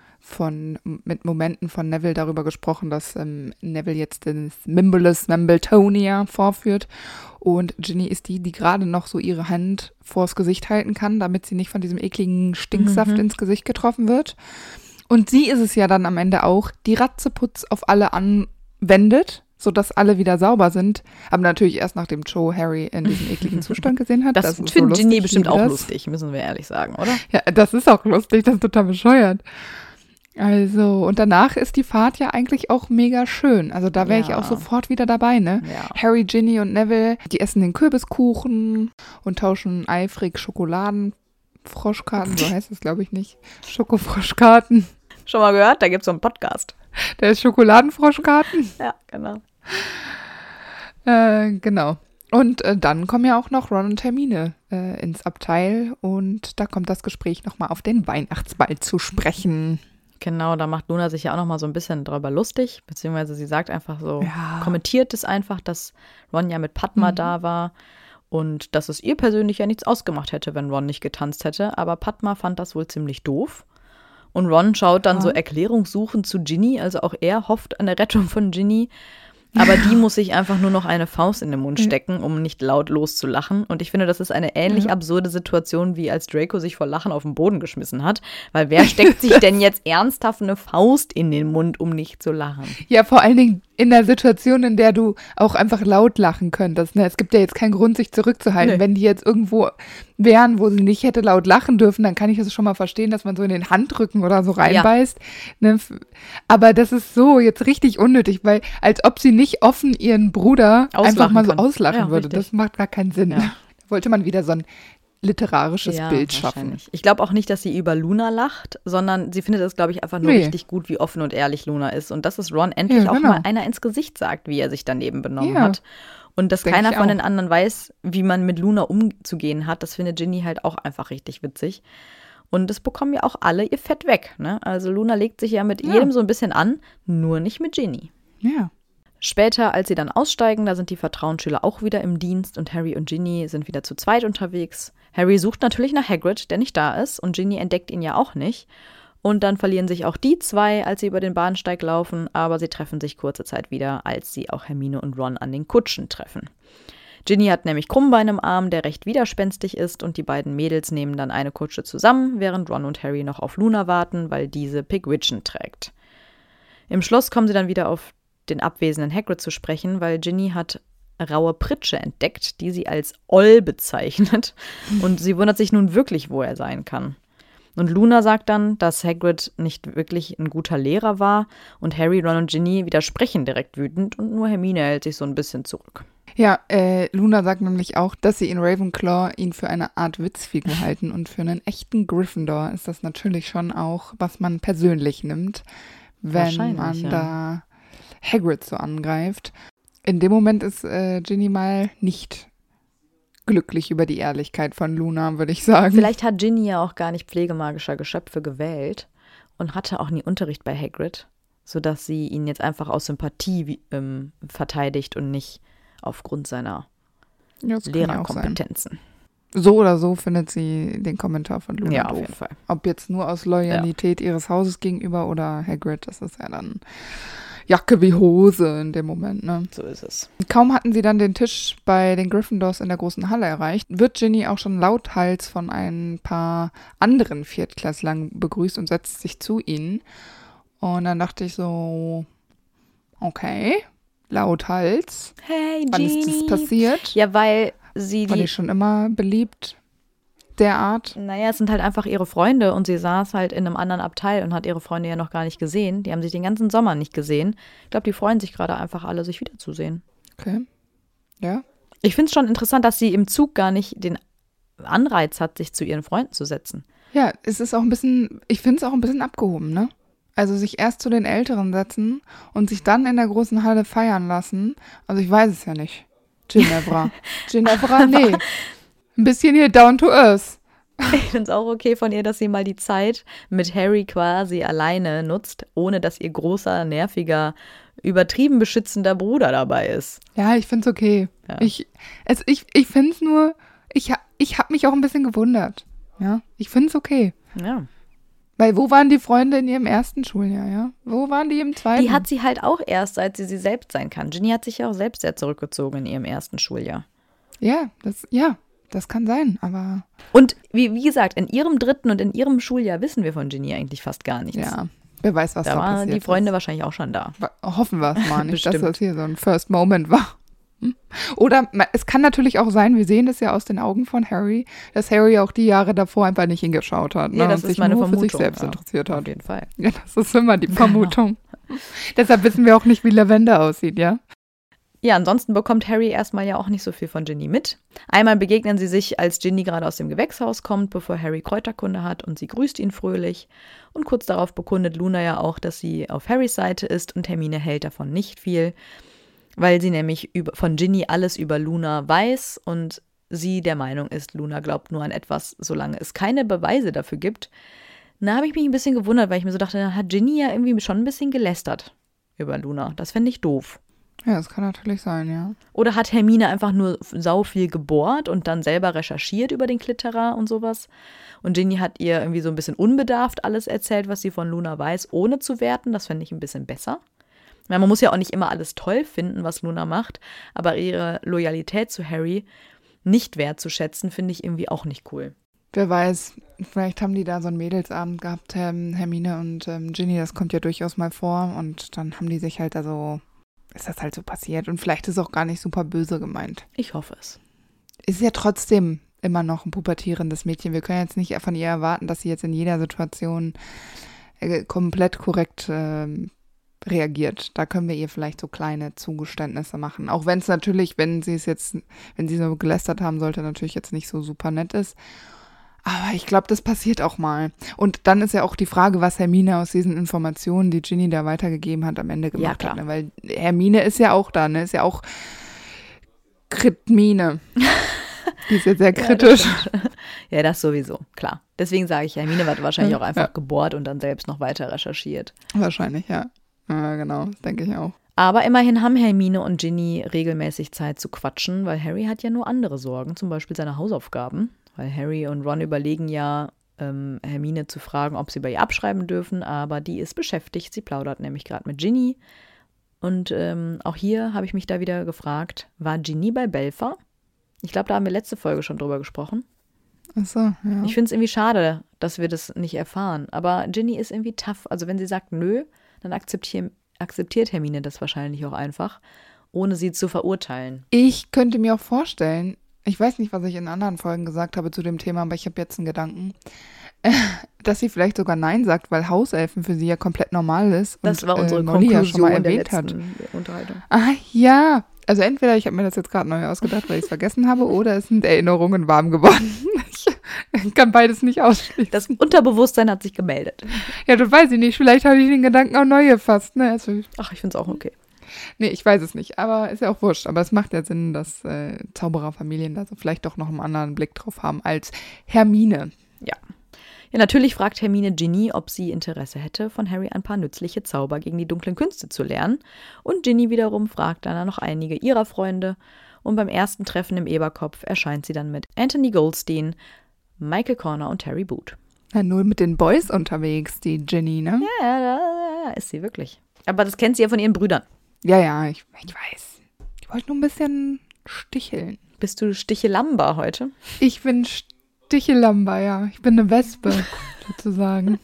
mit Momenten von Neville darüber gesprochen, dass Neville jetzt das Mimbletonia vorführt und Ginny ist die gerade noch so ihre Hand vors Gesicht halten kann, damit sie nicht von diesem ekligen Stinksaft ins Gesicht getroffen wird. Und sie ist es ja dann am Ende auch, die Ratzeputz auf alle anwendet, sodass alle wieder sauber sind. Aber natürlich erst nachdem Joe Harry in diesem ekligen Zustand gesehen hat. Das findet so Ginny bestimmt auch lustig, müssen wir ehrlich sagen, oder? Ja, das ist auch lustig, das ist total bescheuert. Also, und danach ist die Fahrt ja eigentlich auch mega schön. Also da wäre ich auch sofort wieder dabei, ne? Ja. Harry, Ginny und Neville, die essen den Kürbiskuchen und tauschen eifrig Schokoladenfroschkarten, so heißt es, glaube ich, nicht. Schokofroschkarten. Schon mal gehört? Da gibt es so einen Podcast. Der ist Schokoladenfroschkarten? Ja, genau. Genau. Und dann kommen ja auch noch Ron und Hermine ins Abteil und da kommt das Gespräch nochmal auf den Weihnachtsball zu sprechen. Genau, da macht Luna sich ja auch noch mal so ein bisschen drüber lustig, beziehungsweise sie sagt einfach so, kommentiert es einfach, dass Ron ja mit Padma da war und dass es ihr persönlich ja nichts ausgemacht hätte, wenn Ron nicht getanzt hätte, aber Padma fand das wohl ziemlich doof. Und Ron schaut dann so erklärungssuchend zu Ginny, also auch er hofft an der Rettung von Ginny. Aber die muss sich einfach nur noch eine Faust in den Mund stecken, um nicht laut loszulachen. Und ich finde, das ist eine ähnlich absurde Situation, wie als Draco sich vor Lachen auf den Boden geschmissen hat. Weil wer steckt sich denn jetzt ernsthaft eine Faust in den Mund, um nicht zu lachen? Ja, vor allen Dingen in der Situation, in der du auch einfach laut lachen könntest. Ne? Es gibt ja jetzt keinen Grund, sich zurückzuhalten. Nee. Wenn die jetzt irgendwo wären, wo sie nicht hätte laut lachen dürfen, dann kann ich das schon mal verstehen, dass man so in den Handrücken oder so reinbeißt. Ja. Ne? Aber das ist so jetzt richtig unnötig, weil als ob sie nicht offen ihren Bruder einfach mal so auslachen würde. Richtig. Das macht gar keinen Sinn. Ja. Da wollte man wieder so ein literarisches Bild schaffen. Ich glaube auch nicht, dass sie über Luna lacht, sondern sie findet es, glaube ich, einfach nur richtig gut, wie offen und ehrlich Luna ist. Und dass es Ron endlich auch mal einer ins Gesicht sagt, wie er sich daneben benommen hat. Und dass keiner von den anderen weiß, wie man mit Luna umzugehen hat, das findet Ginny halt auch einfach richtig witzig. Und es bekommen ja auch alle ihr Fett weg. Ne? Also Luna legt sich ja mit jedem so ein bisschen an, nur nicht mit Ginny. Ja. Später, als sie dann aussteigen, da sind die Vertrauensschüler auch wieder im Dienst und Harry und Ginny sind wieder zu zweit unterwegs. Harry sucht natürlich nach Hagrid, der nicht da ist, und Ginny entdeckt ihn ja auch nicht. Und dann verlieren sich auch die zwei, als sie über den Bahnsteig laufen, aber sie treffen sich kurze Zeit wieder, als sie auch Hermine und Ron an den Kutschen treffen. Ginny hat nämlich Krummbein im Arm, der recht widerspenstig ist, und die beiden Mädels nehmen dann eine Kutsche zusammen, während Ron und Harry noch auf Luna warten, weil diese Pigwidgeon trägt. Im Schloss kommen sie dann wieder auf den abwesenden Hagrid zu sprechen, weil Ginny hat raue Pritsche entdeckt, die sie als Oll bezeichnet. Und sie wundert sich nun wirklich, wo er sein kann. Und Luna sagt dann, dass Hagrid nicht wirklich ein guter Lehrer war. Und Harry, Ron und Ginny widersprechen direkt wütend und nur Hermine hält sich so ein bisschen zurück. Ja, Luna sagt nämlich auch, dass sie in Ravenclaw ihn für eine Art Witzfigur halten. Und für einen echten Gryffindor ist das natürlich schon auch, was man persönlich nimmt, wenn man da Hagrid so angreift. In dem Moment ist Ginny mal nicht glücklich über die Ehrlichkeit von Luna, würde ich sagen. Vielleicht hat Ginny ja auch gar nicht pflegemagischer Geschöpfe gewählt und hatte auch nie Unterricht bei Hagrid, sodass sie ihn jetzt einfach aus Sympathie verteidigt und nicht aufgrund seiner Lehrerkompetenzen. So oder so findet sie den Kommentar von Luna doof. Auf jeden Fall. Ob jetzt nur aus Loyalität ihres Hauses gegenüber oder Hagrid, das ist ja dann Jacke wie Hose in dem Moment, ne? So ist es. Kaum hatten sie dann den Tisch bei den Gryffindors in der großen Halle erreicht, wird Ginny auch schon lauthals von ein paar anderen Viertklässlern begrüßt und setzt sich zu ihnen. Und dann dachte ich so, okay, lauthals. Hey, Ginny. Wann ist das passiert? Ja, weil sie Fand ich schon immer beliebt, derart. Naja, es sind halt einfach ihre Freunde und sie saß halt in einem anderen Abteil und hat ihre Freunde ja noch gar nicht gesehen. Die haben sich den ganzen Sommer nicht gesehen. Ich glaube, die freuen sich gerade einfach alle, sich wiederzusehen. Okay. Ja. Ich finde es schon interessant, dass sie im Zug gar nicht den Anreiz hat, sich zu ihren Freunden zu setzen. Ja, es ist auch ein bisschen, ich finde es auch ein bisschen abgehoben, ne? Also sich erst zu den Älteren setzen und sich dann in der großen Halle feiern lassen. Also ich weiß es ja nicht. Ginevra. Ginevra, nee. Ein bisschen hier down to earth. Ich finde es auch okay von ihr, dass sie mal die Zeit mit Harry quasi alleine nutzt, ohne dass ihr großer, nerviger, übertrieben beschützender Bruder dabei ist. Ja, ich finde es okay. Ja. Ich finde es nur, ich habe mich auch ein bisschen gewundert. Ja, ich finde es okay. Ja. Weil wo waren die Freunde in ihrem ersten Schuljahr, ja? Wo waren die im zweiten? Die hat sie halt auch erst, seit sie selbst sein kann. Ginny hat sich ja auch selbst sehr zurückgezogen in ihrem ersten Schuljahr. Ja, das kann sein, aber... Und wie gesagt, in ihrem dritten und in ihrem Schuljahr wissen wir von Ginny eigentlich fast gar nichts. Ja, wer weiß, was da passiert ist. Da waren die Freunde wahrscheinlich auch schon da. Hoffen wir es mal nicht, dass das hier so ein First Moment war. Oder es kann natürlich auch sein, wir sehen das ja aus den Augen von Harry, dass Harry auch die Jahre davor einfach nicht hingeschaut hat. Ja, das und ist sich meine nur Vermutung, für sich selbst interessiert hat. Auf jeden Fall. Ja, das ist immer die Vermutung. Deshalb wissen wir auch nicht, wie Lavender aussieht, ja? Ja, ansonsten bekommt Harry erstmal ja auch nicht so viel von Ginny mit. Einmal begegnen sie sich, als Ginny gerade aus dem Gewächshaus kommt, bevor Harry Kräuterkunde hat, und sie grüßt ihn fröhlich. Und kurz darauf bekundet Luna ja auch, dass sie auf Harrys Seite ist, und Hermine hält davon nicht viel, weil sie nämlich von Ginny alles über Luna weiß und sie der Meinung ist, Luna glaubt nur an etwas, solange es keine Beweise dafür gibt. Da habe ich mich ein bisschen gewundert, weil ich mir so dachte, da hat Ginny ja irgendwie schon ein bisschen gelästert über Luna. Das fände ich doof. Ja, das kann natürlich sein, ja. Oder hat Hermine einfach nur sau viel gebohrt und dann selber recherchiert über den Klitterer und sowas? Und Ginny hat ihr irgendwie so ein bisschen unbedarft alles erzählt, was sie von Luna weiß, ohne zu werten. Das fände ich ein bisschen besser. Man muss ja auch nicht immer alles toll finden, was Luna macht, aber ihre Loyalität zu Harry nicht wertzuschätzen, finde ich irgendwie auch nicht cool. Wer weiß, vielleicht haben die da so einen Mädelsabend gehabt, Hermine und Ginny, das kommt ja durchaus mal vor, und dann haben die sich halt ist das halt so passiert, und vielleicht ist es auch gar nicht super böse gemeint. Ich hoffe es. Ist ja trotzdem immer noch ein pubertierendes Mädchen. Wir können jetzt nicht von ihr erwarten, dass sie jetzt in jeder Situation komplett korrekt reagiert. Da können wir ihr vielleicht so kleine Zugeständnisse machen. Auch wenn es natürlich, wenn sie so gelästert haben sollte, natürlich jetzt nicht so super nett ist. Aber ich glaube, das passiert auch mal. Und dann ist ja auch die Frage, was Hermine aus diesen Informationen, die Ginny da weitergegeben hat, am Ende gemacht hat. Ne? Weil Hermine ist ja auch da, ne? Ist ja auch Kritmine. Die ist ja sehr kritisch. Ja, das sowieso, klar. Deswegen sage ich, Hermine hat wahrscheinlich auch einfach gebohrt und dann selbst noch weiter recherchiert. Wahrscheinlich, ja. Ja, genau, das denke ich auch. Aber immerhin haben Hermine und Ginny regelmäßig Zeit zu quatschen, weil Harry hat ja nur andere Sorgen, zum Beispiel seine Hausaufgaben. Weil Harry und Ron überlegen ja, Hermine zu fragen, ob sie bei ihr abschreiben dürfen, aber die ist beschäftigt. Sie plaudert nämlich gerade mit Ginny. Und auch hier habe ich mich da wieder gefragt, war Ginny bei Belpher? Ich glaube, da haben wir letzte Folge schon drüber gesprochen. Ach so, ja. Ich finde es irgendwie schade, dass wir das nicht erfahren. Aber Ginny ist irgendwie tough. Also wenn sie sagt nö, dann akzeptiert Hermine das wahrscheinlich auch einfach, ohne sie zu verurteilen. Ich könnte mir auch vorstellen, ich weiß nicht, was ich in anderen Folgen gesagt habe zu dem Thema, aber ich habe jetzt einen Gedanken, dass sie vielleicht sogar Nein sagt, weil Hauselfen für sie ja komplett normal ist. Das war unsere Molly Konklusion ja schon mal der erwähnt hat. Unterhaltung. Ah, ja. Also entweder ich habe mir das jetzt gerade neu ausgedacht, weil ich es vergessen habe, oder es sind Erinnerungen warm geworden. Ich kann beides nicht ausschließen. Das Unterbewusstsein hat sich gemeldet. Ja, das weiß ich nicht. Vielleicht habe ich den Gedanken auch neu gefasst. Ne? Also, Ach, ich finde es auch okay. Nee, ich weiß es nicht. Aber ist ja auch wurscht. Aber es macht ja Sinn, dass Zaubererfamilien da so vielleicht doch noch einen anderen Blick drauf haben als Hermine. Ja. Ja, natürlich fragt Hermine Ginny, ob sie Interesse hätte, von Harry ein paar nützliche Zauber gegen die dunklen Künste zu lernen. Und Ginny wiederum fragt dann noch einige ihrer Freunde. Und beim ersten Treffen im Eberkopf erscheint sie dann mit Anthony Goldstein, Michael Corner und Harry Boot. Ja, nur mit den Boys unterwegs, die Ginny, ne? Ja, ist sie wirklich. Aber das kennt sie ja von ihren Brüdern. Ja, ich weiß. Ich wollte nur ein bisschen sticheln. Bist du Stichelamba heute? Ich bin Stichelamba, ja. Ich bin eine Wespe, sozusagen.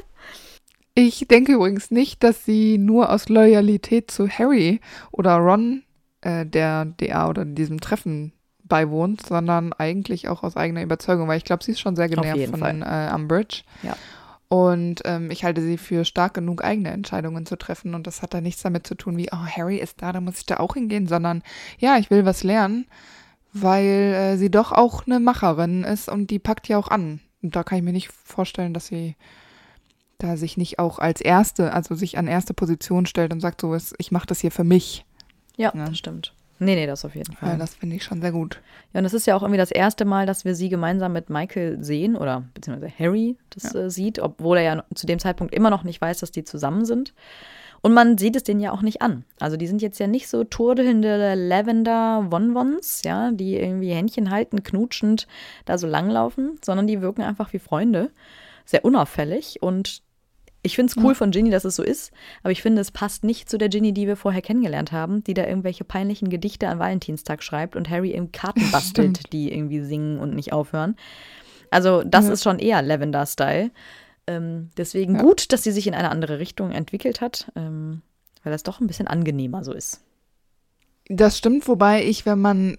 Ich denke übrigens nicht, dass sie nur aus Loyalität zu Harry oder Ron, der DA oder diesem Treffen beiwohnt, sondern eigentlich auch aus eigener Überzeugung, weil ich glaube, sie ist schon sehr genervt von Umbridge. Ja. Und ich halte sie für stark genug, eigene Entscheidungen zu treffen. Und das hat da nichts damit zu tun wie, oh, Harry ist da muss ich da auch hingehen, sondern ja, ich will was lernen, weil sie doch auch eine Macherin ist und die packt ja auch an. Und da kann ich mir nicht vorstellen, dass sie da sich nicht auch als Erste, also sich an erste Position stellt und sagt so, ich mache das hier für mich. Ja, das stimmt. Nee, das auf jeden Fall. Ja, das finde ich schon sehr gut. Ja, und das ist ja auch irgendwie das erste Mal, dass wir sie gemeinsam mit Michael sehen oder beziehungsweise Harry das sieht, obwohl er ja zu dem Zeitpunkt immer noch nicht weiß, dass die zusammen sind. Und man sieht es denen ja auch nicht an. Also die sind jetzt ja nicht so turdelnde Lavender-Wonwons, ja, die irgendwie Händchen halten, knutschend da so langlaufen, sondern die wirken einfach wie Freunde. Sehr unauffällig und ich finde es cool von Ginny, dass es so ist, aber ich finde, es passt nicht zu der Ginny, die wir vorher kennengelernt haben, die da irgendwelche peinlichen Gedichte an Valentinstag schreibt und Harry im Karten bastelt, die irgendwie singen und nicht aufhören. Also das ist schon eher Lavender-Style. Deswegen gut, dass sie sich in eine andere Richtung entwickelt hat, weil das doch ein bisschen angenehmer so ist. Das stimmt, wobei wenn man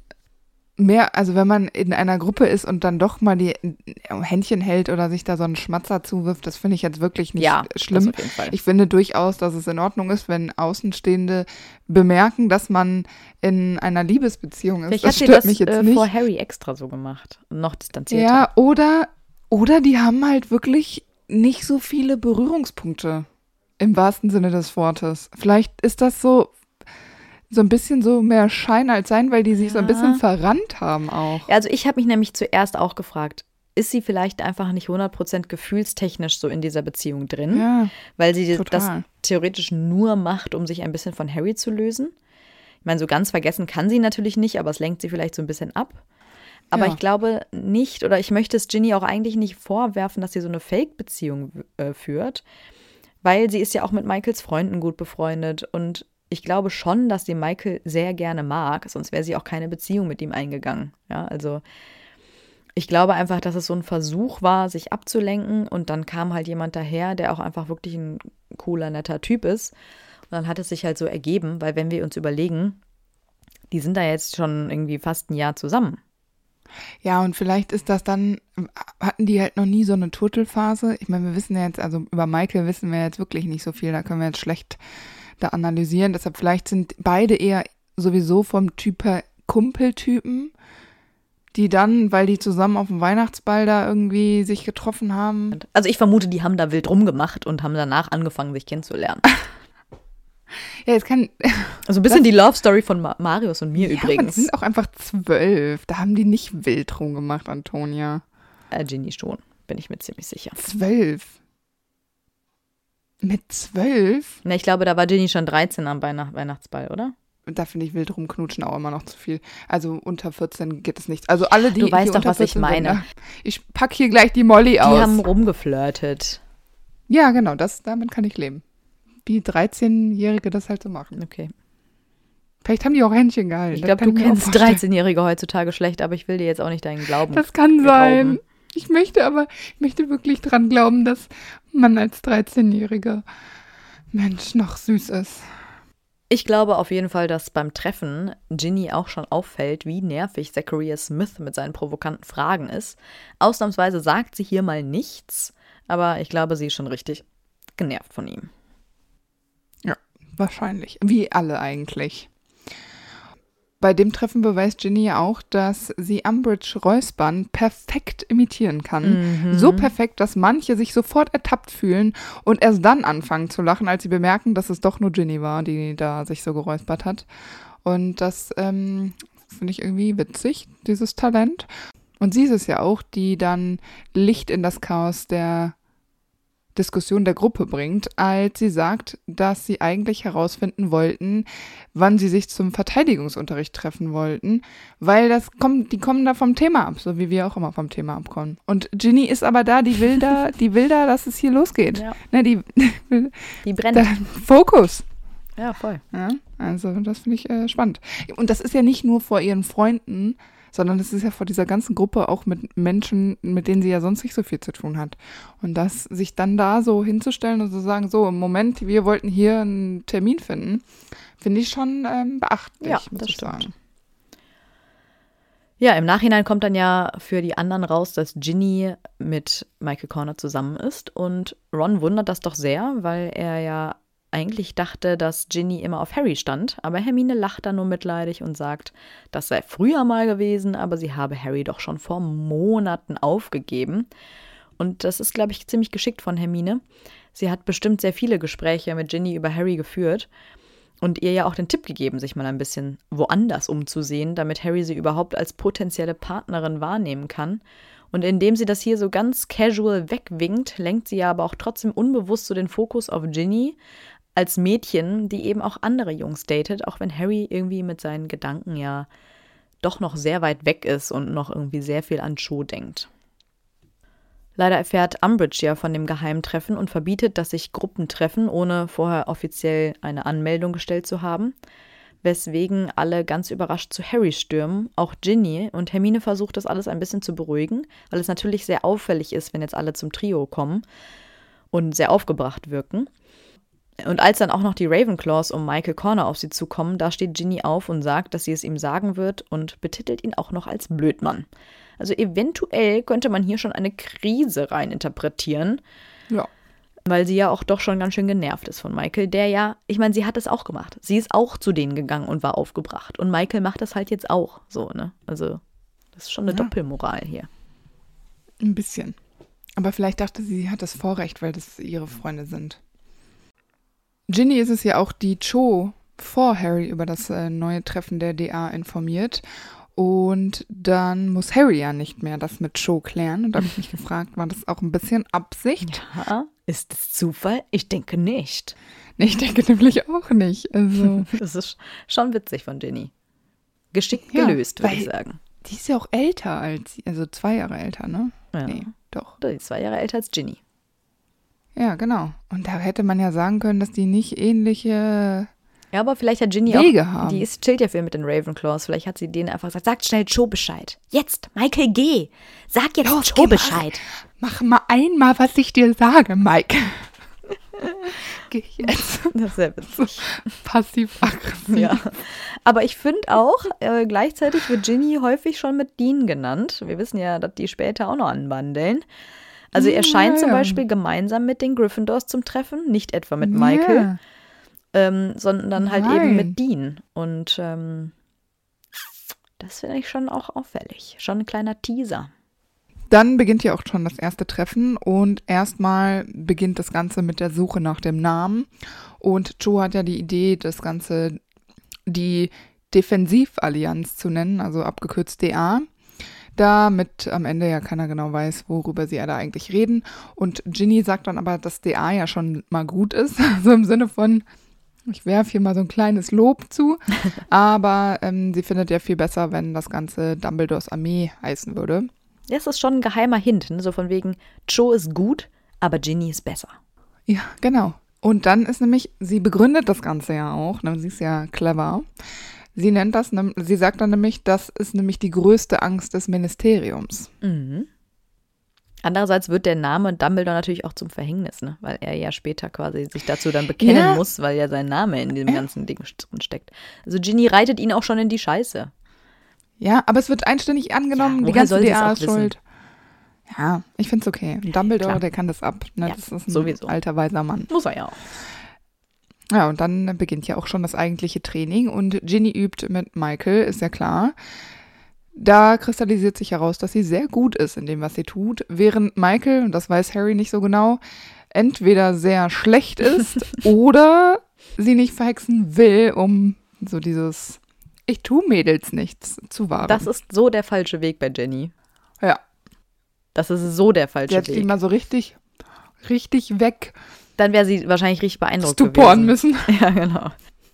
wenn man in einer Gruppe ist und dann doch mal die Händchen hält oder sich da so einen Schmatzer zuwirft, das finde ich jetzt wirklich nicht schlimm. Das auf jeden Fall. Ich finde durchaus, dass es in Ordnung ist, wenn Außenstehende bemerken, dass man in einer Liebesbeziehung ist. Vielleicht hat sie das vor Harry extra so gemacht und noch distanzierter. Ja, oder die haben halt wirklich nicht so viele Berührungspunkte im wahrsten Sinne des Wortes. Vielleicht ist das so ein bisschen so mehr Schein als Sein, weil die sich so ein bisschen verrannt haben auch. Ja, also ich habe mich nämlich zuerst auch gefragt, ist sie vielleicht einfach nicht 100% gefühlstechnisch so in dieser Beziehung drin? Ja, weil sie total. das theoretisch nur macht, um sich ein bisschen von Harry zu lösen. Ich meine, so ganz vergessen kann sie natürlich nicht, aber es lenkt sie vielleicht so ein bisschen ab. Aber ich glaube nicht, oder ich möchte es Ginny auch eigentlich nicht vorwerfen, dass sie so eine Fake-Beziehung führt, weil sie ist ja auch mit Michaels Freunden gut befreundet und ich glaube schon, dass sie Michael sehr gerne mag, sonst wäre sie auch keine Beziehung mit ihm eingegangen. Ja, also ich glaube einfach, dass es so ein Versuch war, sich abzulenken und dann kam halt jemand daher, der auch einfach wirklich ein cooler, netter Typ ist. Und dann hat es sich halt so ergeben, weil wenn wir uns überlegen, die sind da jetzt schon irgendwie fast ein Jahr zusammen. Ja, und vielleicht ist das dann, hatten die halt noch nie so eine Turtelphase. Ich meine, wir wissen ja jetzt, also über Michael wissen wir jetzt wirklich nicht so viel, da können wir jetzt schlecht da analysieren. Deshalb vielleicht sind beide eher sowieso vom Typ her Kumpeltypen, die dann, weil die zusammen auf dem Weihnachtsball da irgendwie sich getroffen haben. Also ich vermute, die haben da wild rumgemacht und haben danach angefangen, sich kennenzulernen. Ja, jetzt kann. Also ein bisschen die Love Story von Marius und mir ja, übrigens. Aber die sind auch einfach 12. Da haben die nicht wild rumgemacht, Antonia. Ginny schon, bin ich mir ziemlich sicher. 12? Mit 12? Na, ich glaube, da war Ginny schon 13 am Weihnachtsball, oder? Da finde ich wild rumknutschen auch immer noch zu viel. Also unter 14 geht es nicht. Also alle, die du weißt die doch, was ich meine. Sind, ich packe hier gleich die Molly aus. Die haben rumgeflirtet. Ja, genau, damit kann ich leben. Wie 13-Jährige das halt so machen. Okay. Vielleicht haben die auch Händchen gehalten. Ich glaube, du kennst 13-Jährige heutzutage schlecht, aber ich will dir jetzt auch nicht deinen Glauben. Das kann sein. Ich möchte wirklich dran glauben, dass man als 13-jähriger Mensch noch süß ist. Ich glaube auf jeden Fall, dass beim Treffen Ginny auch schon auffällt, wie nervig Zachariah Smith mit seinen provokanten Fragen ist. Ausnahmsweise sagt sie hier mal nichts, aber ich glaube, sie ist schon richtig genervt von ihm. Ja, wahrscheinlich. Wie alle eigentlich. Bei dem Treffen beweist Ginny ja auch, dass sie Umbridge Räuspern perfekt imitieren kann. Mhm. So perfekt, dass manche sich sofort ertappt fühlen und erst dann anfangen zu lachen, als sie bemerken, dass es doch nur Ginny war, die da sich so geräuspert hat. Und das finde ich irgendwie witzig, dieses Talent. Und sie ist es ja auch, die dann Licht in das Chaos der Diskussion der Gruppe bringt, als sie sagt, dass sie eigentlich herausfinden wollten, wann sie sich zum Verteidigungsunterricht treffen wollten, weil die kommen da vom Thema ab, so wie wir auch immer vom Thema abkommen. Und Ginny ist aber da, die will da, dass es hier losgeht. Ja. Ne, die brennt. Fokus. Ja, voll. Ja, also das finde ich spannend. Und das ist ja nicht nur vor ihren Freunden, sondern es ist ja vor dieser ganzen Gruppe auch mit Menschen, mit denen sie ja sonst nicht so viel zu tun hat. Und das sich dann da so hinzustellen und zu sagen, so im Moment, wir wollten hier einen Termin finden, finde ich schon beachtlich, ja, muss das ich stimmt. sagen. Ja, im Nachhinein kommt dann ja für die anderen raus, dass Ginny mit Michael Corner zusammen ist. Und Ron wundert das doch sehr, weil er ja eigentlich dachte, dass Ginny immer auf Harry stand, aber Hermine lacht dann nur mitleidig und sagt, das sei früher mal gewesen, aber sie habe Harry doch schon vor Monaten aufgegeben. Und das ist, glaube ich, ziemlich geschickt von Hermine. Sie hat bestimmt sehr viele Gespräche mit Ginny über Harry geführt und ihr ja auch den Tipp gegeben, sich mal ein bisschen woanders umzusehen, damit Harry sie überhaupt als potenzielle Partnerin wahrnehmen kann. Und indem sie das hier so ganz casual wegwinkt, lenkt sie ja aber auch trotzdem unbewusst so den Fokus auf Ginny als Mädchen, die eben auch andere Jungs datet, auch wenn Harry irgendwie mit seinen Gedanken ja doch noch sehr weit weg ist und noch irgendwie sehr viel an Cho denkt. Leider erfährt Umbridge ja von dem Geheimtreffen und verbietet, dass sich Gruppen treffen, ohne vorher offiziell eine Anmeldung gestellt zu haben, weswegen alle ganz überrascht zu Harry stürmen, auch Ginny, und Hermine versucht das alles ein bisschen zu beruhigen, weil es natürlich sehr auffällig ist, wenn jetzt alle zum Trio kommen und sehr aufgebracht wirken. Und als dann auch noch die Ravenclaws um Michael Corner auf sie zukommen, da steht Ginny auf und sagt, dass sie es ihm sagen wird und betitelt ihn auch noch als Blödmann. Also eventuell könnte man hier schon eine Krise reininterpretieren. Ja. Weil sie ja auch doch schon ganz schön genervt ist von Michael, der ja, ich meine, sie hat es auch gemacht. Sie ist auch zu denen gegangen und war aufgebracht. Und Michael macht das halt jetzt auch so, ne? Also das ist schon eine Doppelmoral hier. Ein bisschen. Aber vielleicht dachte sie, sie hat das Vorrecht, weil das ihre Freunde sind. Ginny ist es ja auch, die Cho vor Harry über das neue Treffen der DA informiert. Und dann muss Harry ja nicht mehr das mit Cho klären. Und da habe ich mich gefragt, war das auch ein bisschen Absicht? Ja, ist das Zufall? Ich denke nicht. Nee, ich denke nämlich auch nicht. Also. Das ist schon witzig von Ginny. Geschickt gelöst, würde ich sagen. Die ist ja auch älter als sie, also 2 Jahre älter, ne? Ja. Nee, doch. Die ist 2 Jahre älter als Ginny. Ja, genau. Und da hätte man ja sagen können, dass die nicht ähnliche Ja, aber vielleicht hat Ginny Wege auch, haben. die chillt ja viel mit den Ravenclaws, vielleicht hat sie denen einfach gesagt, sagt schnell Cho Bescheid. Jetzt, Michael, geh. Sag jetzt Cho Bescheid. Mach mal einmal, was ich dir sage, Mike. Geh jetzt. Das ist sehr witzig. Passiv-aggressiv. Ja. Aber ich finde auch, gleichzeitig wird Ginny häufig schon mit Dean genannt. Wir wissen ja, dass die später auch noch anbandeln. Also er scheint zum Beispiel gemeinsam mit den Gryffindors zum Treffen, nicht etwa mit Michael, sondern halt eben mit Dean. Und das finde ich schon auch auffällig. Schon ein kleiner Teaser. Dann beginnt ja auch schon das erste Treffen und erstmal beginnt das Ganze mit der Suche nach dem Namen. Und Cho hat ja die Idee, das Ganze die Defensivallianz zu nennen, also abgekürzt DA. Damit am Ende ja keiner genau weiß, worüber sie da eigentlich reden. Und Ginny sagt dann aber, dass DA ja schon mal gut ist. So im Sinne von, ich werfe hier mal so ein kleines Lob zu. Aber sie findet ja viel besser, wenn das Ganze Dumbledores Armee heißen würde. Das ist schon ein geheimer Hint, ne? So von wegen, Cho ist gut, aber Ginny ist besser. Ja, genau. Und dann ist nämlich, sie begründet das Ganze ja auch, ne? Sie ist ja clever. Sie sagt dann nämlich, das ist nämlich die größte Angst des Ministeriums. Mhm. Andererseits wird der Name Dumbledore natürlich auch zum Verhängnis, ne? Weil er ja später quasi sich dazu dann bekennen muss, weil ja sein Name in dem ganzen Ding drin steckt. Also Ginny reitet ihn auch schon in die Scheiße. Ja, aber es wird einständig angenommen, die ganze DA ist schuld. Ja, ich find's okay. Dumbledore, klar. Der kann das ab. Ne? Ja, das ist ein sowieso alter, weiser Mann. Muss er ja auch. Ja, und dann beginnt ja auch schon das eigentliche Training und Ginny übt mit Michael, ist ja klar. Da kristallisiert sich heraus, dass sie sehr gut ist in dem, was sie tut, während Michael, und das weiß Harry nicht so genau, entweder sehr schlecht ist oder sie nicht verhexen will, um so dieses Ich tu Mädels nichts zu wahren. Das ist so der falsche Weg bei Jenny. Ja. Das ist so der falsche Weg. Sie hätte ihn mal so richtig weg. Dann wäre sie wahrscheinlich richtig beeindruckt stuporen müssen. Ja, genau.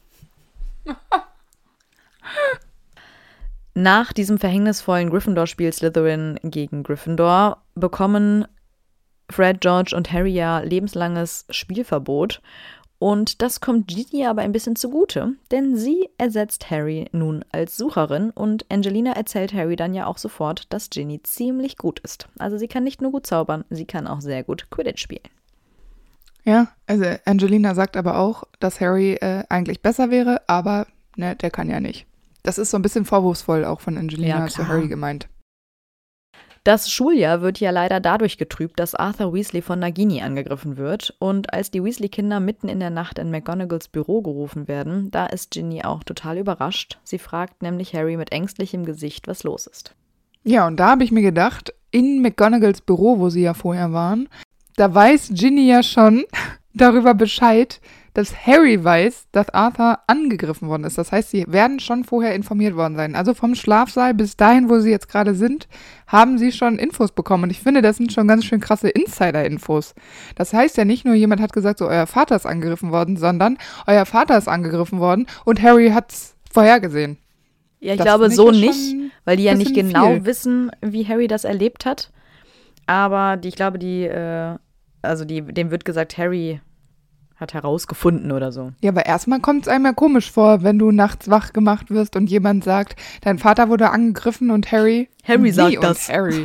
Nach diesem verhängnisvollen Gryffindor-Spiel Slytherin gegen Gryffindor bekommen Fred, George und Harry ja lebenslanges Spielverbot. Und das kommt Ginny aber ein bisschen zugute, denn sie ersetzt Harry nun als Sucherin und Angelina erzählt Harry dann ja auch sofort, dass Ginny ziemlich gut ist. Also sie kann nicht nur gut zaubern, sie kann auch sehr gut Quidditch spielen. Ja, also Angelina sagt aber auch, dass Harry eigentlich besser wäre, aber ne, der kann ja nicht. Das ist so ein bisschen vorwurfsvoll auch von Angelina zu Harry gemeint. Das Schuljahr wird ja leider dadurch getrübt, dass Arthur Weasley von Nagini angegriffen wird. Und als die Weasley-Kinder mitten in der Nacht in McGonagalls Büro gerufen werden, da ist Ginny auch total überrascht. Sie fragt nämlich Harry mit ängstlichem Gesicht, was los ist. Ja, und da habe ich mir gedacht, in McGonagalls Büro, wo sie ja vorher waren, da weiß Ginny ja schon darüber Bescheid, dass Harry weiß, dass Arthur angegriffen worden ist. Das heißt, sie werden schon vorher informiert worden sein. Also vom Schlafsaal bis dahin, wo sie jetzt gerade sind, haben sie schon Infos bekommen. Und ich finde, das sind schon ganz schön krasse Insider-Infos. Das heißt ja nicht nur, jemand hat gesagt, so, euer Vater ist angegriffen worden, sondern euer Vater ist angegriffen worden und Harry hat's vorhergesehen. Ja, ich glaube so nicht, weil die ja nicht genau wissen, wie Harry das erlebt hat. Aber ich glaube, dem wird gesagt, Harry hat herausgefunden oder so. Ja, aber erstmal kommt es einem ja komisch vor, wenn du nachts wach gemacht wirst und jemand sagt, dein Vater wurde angegriffen und Harry sagt das. Harry.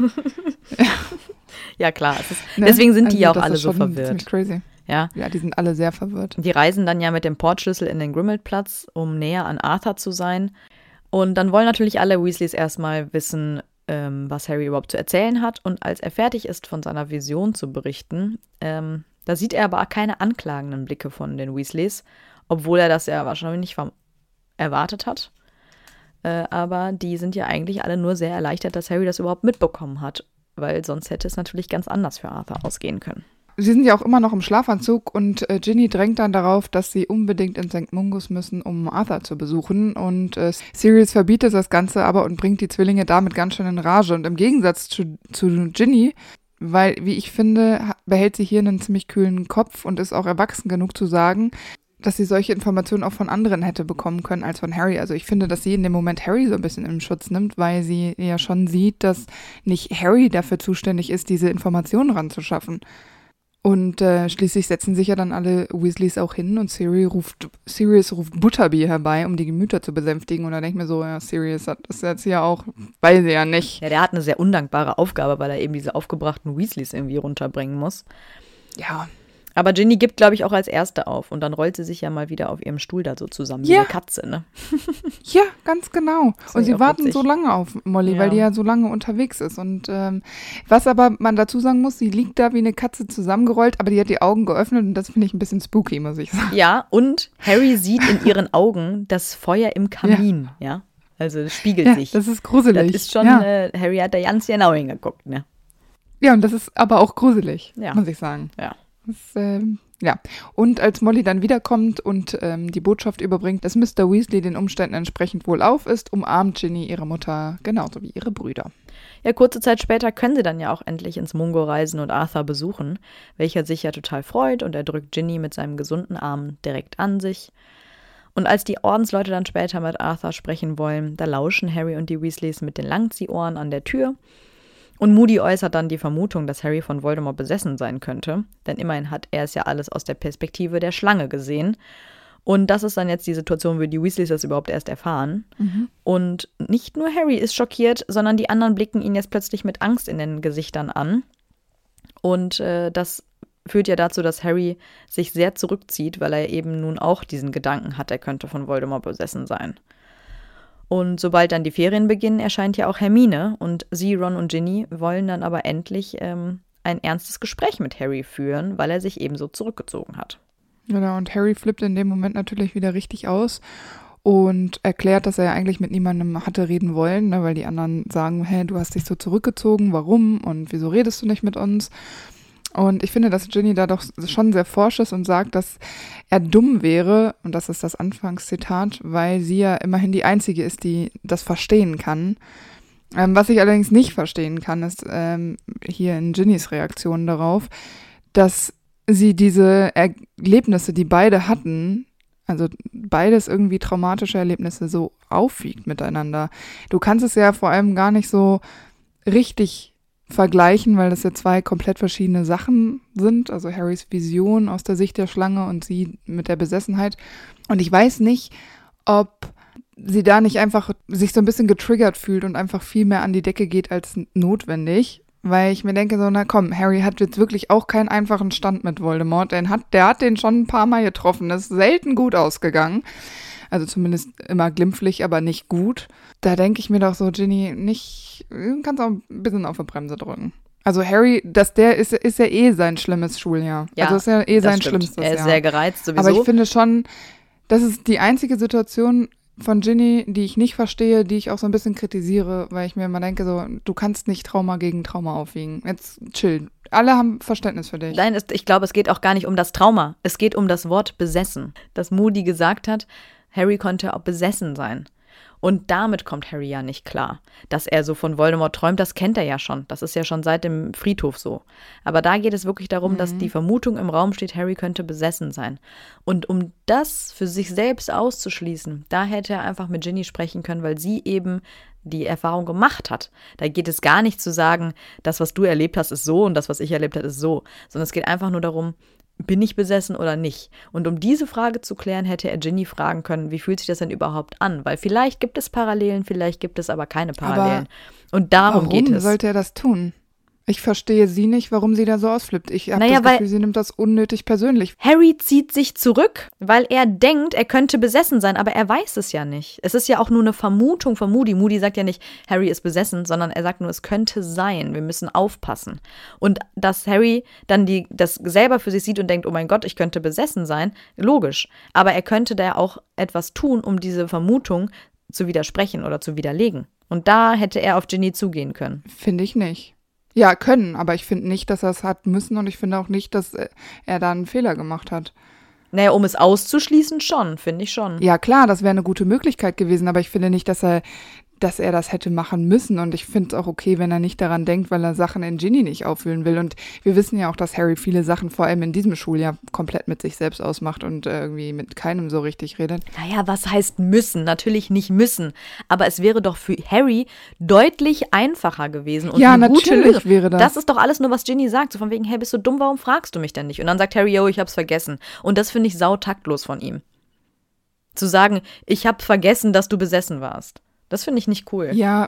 Ja, klar. Deswegen sind die ja auch alle so verwirrt. Ziemlich crazy. Ja, die sind alle sehr verwirrt. Die reisen dann ja mit dem Portschlüssel in den Grimmauld-Platz, um näher an Arthur zu sein. Und dann wollen natürlich alle Weasleys erstmal wissen, was Harry überhaupt zu erzählen hat. Und als er fertig ist, von seiner Vision zu berichten, da sieht er aber keine anklagenden Blicke von den Weasleys, obwohl er das ja wahrscheinlich nicht erwartet hat. Aber die sind ja eigentlich alle nur sehr erleichtert, dass Harry das überhaupt mitbekommen hat, weil sonst hätte es natürlich ganz anders für Arthur ausgehen können. Sie sind ja auch immer noch im Schlafanzug und Ginny drängt dann darauf, dass sie unbedingt in St. Mungus müssen, um Arthur zu besuchen. Und Sirius verbietet das Ganze aber und bringt die Zwillinge damit ganz schön in Rage. Und im Gegensatz zu Ginny, weil, wie ich finde, behält sie hier einen ziemlich kühlen Kopf und ist auch erwachsen genug zu sagen, dass sie solche Informationen auch von anderen hätte bekommen können als von Harry. Also ich finde, dass sie in dem Moment Harry so ein bisschen in Schutz nimmt, weil sie ja schon sieht, dass nicht Harry dafür zuständig ist, diese Informationen ranzuschaffen. Und schließlich setzen sich ja dann alle Weasleys auch hin und Sirius ruft Butterby herbei, um die Gemüter zu besänftigen. Und dann denke ich mir so, ja, Sirius hat das jetzt ja auch, weiß ich ja nicht. Ja, der hat eine sehr undankbare Aufgabe, weil er eben diese aufgebrachten Weasleys irgendwie runterbringen muss. Ja. Aber Ginny gibt, glaube ich, auch als Erste auf. Und dann rollt sie sich ja mal wieder auf ihrem Stuhl da so zusammen, wie eine Katze, ne? Ja, ganz genau. Und sie warten so lange auf Molly, weil die ja so lange unterwegs ist. Und was aber man dazu sagen muss, sie liegt da wie eine Katze zusammengerollt, aber die hat die Augen geöffnet und das finde ich ein bisschen spooky, muss ich sagen. Ja, und Harry sieht in ihren Augen das Feuer im Kamin, ja. Also es spiegelt sich. Das ist gruselig. Das ist schon, Harry hat da ganz genau hingeguckt, ne? Ja, und das ist aber auch gruselig, muss ich sagen. Ja. Das, und als Molly dann wiederkommt und die Botschaft überbringt, dass Mr. Weasley den Umständen entsprechend wohlauf ist, umarmt Ginny ihre Mutter genauso wie ihre Brüder. Ja, kurze Zeit später können sie dann ja auch endlich ins Mungo reisen und Arthur besuchen, welcher sich ja total freut und er drückt Ginny mit seinem gesunden Arm direkt an sich. Und als die Ordensleute dann später mit Arthur sprechen wollen, da lauschen Harry und die Weasleys mit den Langziehohren an der Tür. Und Moody äußert dann die Vermutung, dass Harry von Voldemort besessen sein könnte, denn immerhin hat er es ja alles aus der Perspektive der Schlange gesehen. Und das ist dann jetzt die Situation, wie die Weasleys das überhaupt erst erfahren. Mhm. Und nicht nur Harry ist schockiert, sondern die anderen blicken ihn jetzt plötzlich mit Angst in den Gesichtern an. Und das führt ja dazu, dass Harry sich sehr zurückzieht, weil er eben nun auch diesen Gedanken hat, er könnte von Voldemort besessen sein. Und sobald dann die Ferien beginnen, erscheint ja auch Hermine und sie, Ron und Ginny wollen dann aber endlich ein ernstes Gespräch mit Harry führen, weil er sich ebenso zurückgezogen hat. Genau, und Harry flippt in dem Moment natürlich wieder richtig aus und erklärt, dass er ja eigentlich mit niemandem hatte reden wollen, ne, weil die anderen sagen, hey, du hast dich so zurückgezogen, warum und wieso redest du nicht mit uns? Und ich finde, dass Ginny da doch schon sehr forsch ist und sagt, dass er dumm wäre, und das ist das Anfangszitat, weil sie ja immerhin die Einzige ist, die das verstehen kann. Was ich allerdings nicht verstehen kann, ist hier in Ginnys Reaktion darauf, dass sie diese Erlebnisse, die beide hatten, also beides irgendwie traumatische Erlebnisse, so aufwiegt miteinander. Du kannst es ja vor allem gar nicht so richtig vergleichen, weil das ja zwei komplett verschiedene Sachen sind. Also Harrys Vision aus der Sicht der Schlange und sie mit der Besessenheit. Und ich weiß nicht, ob sie da nicht einfach sich so ein bisschen getriggert fühlt und einfach viel mehr an die Decke geht als notwendig. Weil ich mir denke so, na komm, Harry hat jetzt wirklich auch keinen einfachen Stand mit Voldemort. Der hat den schon ein paar Mal getroffen. Das ist selten gut ausgegangen. Also zumindest immer glimpflich, aber nicht gut. Da denke ich mir doch so, Ginny, kannst auch ein bisschen auf die Bremse drücken. Also Harry, der ist ja eh sein schlimmes Schuljahr. Ja, also ist ja eh sein schlimmstes Jahr. Er ist sehr gereizt sowieso. Aber ich finde schon, das ist die einzige Situation von Ginny, die ich nicht verstehe, die ich auch so ein bisschen kritisiere, weil ich mir immer denke, so, du kannst nicht Trauma gegen Trauma aufwiegen. Jetzt chill. Alle haben Verständnis für dich. Nein, ich glaube, es geht auch gar nicht um das Trauma. Es geht um das Wort besessen. Dass Moody gesagt hat, Harry konnte auch besessen sein. Und damit kommt Harry ja nicht klar. Dass er so von Voldemort träumt, das kennt er ja schon. Das ist ja schon seit dem Friedhof so. Aber da geht es wirklich darum, dass die Vermutung im Raum steht, Harry könnte besessen sein. Und um das für sich selbst auszuschließen, da hätte er einfach mit Ginny sprechen können, weil sie eben die Erfahrung gemacht hat. Da geht es gar nicht zu sagen, das, was du erlebt hast, ist so und das, was ich erlebt habe, ist so. Sondern es geht einfach nur darum, bin ich besessen oder nicht? Und um diese Frage zu klären, hätte er Ginny fragen können, wie fühlt sich das denn überhaupt an? Weil vielleicht gibt es Parallelen, vielleicht gibt es aber keine Parallelen. Und darum geht es. Warum sollte er das tun? Ich verstehe sie nicht, warum sie da so ausflippt. Ich habe das Gefühl, sie nimmt das unnötig persönlich. Harry zieht sich zurück, weil er denkt, er könnte besessen sein, aber er weiß es ja nicht. Es ist ja auch nur eine Vermutung von Moody. Moody sagt ja nicht, Harry ist besessen, sondern er sagt nur, es könnte sein, wir müssen aufpassen. Und dass Harry dann das selber für sich sieht und denkt, oh mein Gott, ich könnte besessen sein, logisch. Aber er könnte da auch etwas tun, um diese Vermutung zu widersprechen oder zu widerlegen. Und da hätte er auf Ginny zugehen können. Finde ich nicht. Ja, können, aber ich finde nicht, dass er es hat müssen und ich finde auch nicht, dass er da einen Fehler gemacht hat. Naja, um es auszuschließen schon, finde ich schon. Ja, klar, das wäre eine gute Möglichkeit gewesen, aber ich finde nicht, dass er das hätte machen müssen und ich finde es auch okay, wenn er nicht daran denkt, weil er Sachen in Ginny nicht auffühlen will und wir wissen ja auch, dass Harry viele Sachen vor allem in diesem Schuljahr komplett mit sich selbst ausmacht und irgendwie mit keinem so richtig redet. Naja, was heißt müssen? Natürlich nicht müssen, aber es wäre doch für Harry deutlich einfacher gewesen und eine gute Lösung. Wäre das. Das ist doch alles nur, was Ginny sagt, so von wegen, hey, bist du dumm, warum fragst du mich denn nicht? Und dann sagt Harry, yo, ich hab's vergessen und das finde ich sautaktlos von ihm. Zu sagen, ich hab vergessen, dass du besessen warst. Das finde ich nicht cool. Ja,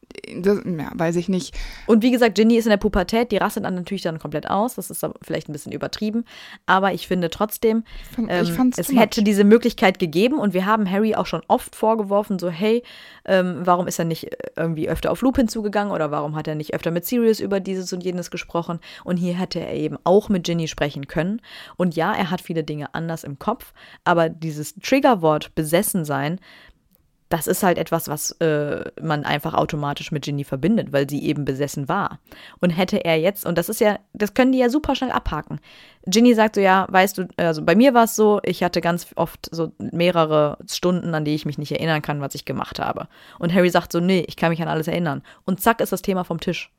weiß ich nicht. Und wie gesagt, Ginny ist in der Pubertät, die rastet dann natürlich dann komplett aus. Das ist vielleicht ein bisschen übertrieben. Aber ich finde trotzdem, es hätte diese Möglichkeit gegeben. Und wir haben Harry auch schon oft vorgeworfen, so hey, warum ist er nicht irgendwie öfter auf Lupin zugegangen oder warum hat er nicht öfter mit Sirius über dieses und jenes gesprochen? Und hier hätte er eben auch mit Ginny sprechen können. Und ja, er hat viele Dinge anders im Kopf, aber dieses Triggerwort besessen sein, das ist halt etwas, was man einfach automatisch mit Ginny verbindet, weil sie eben besessen war. Und hätte er jetzt, und das können die ja super schnell abhaken. Ginny sagt so, ja, weißt du, also bei mir war es so, ich hatte ganz oft so mehrere Stunden, an die ich mich nicht erinnern kann, was ich gemacht habe. Und Harry sagt so, nee, ich kann mich an alles erinnern. Und zack ist das Thema vom Tisch.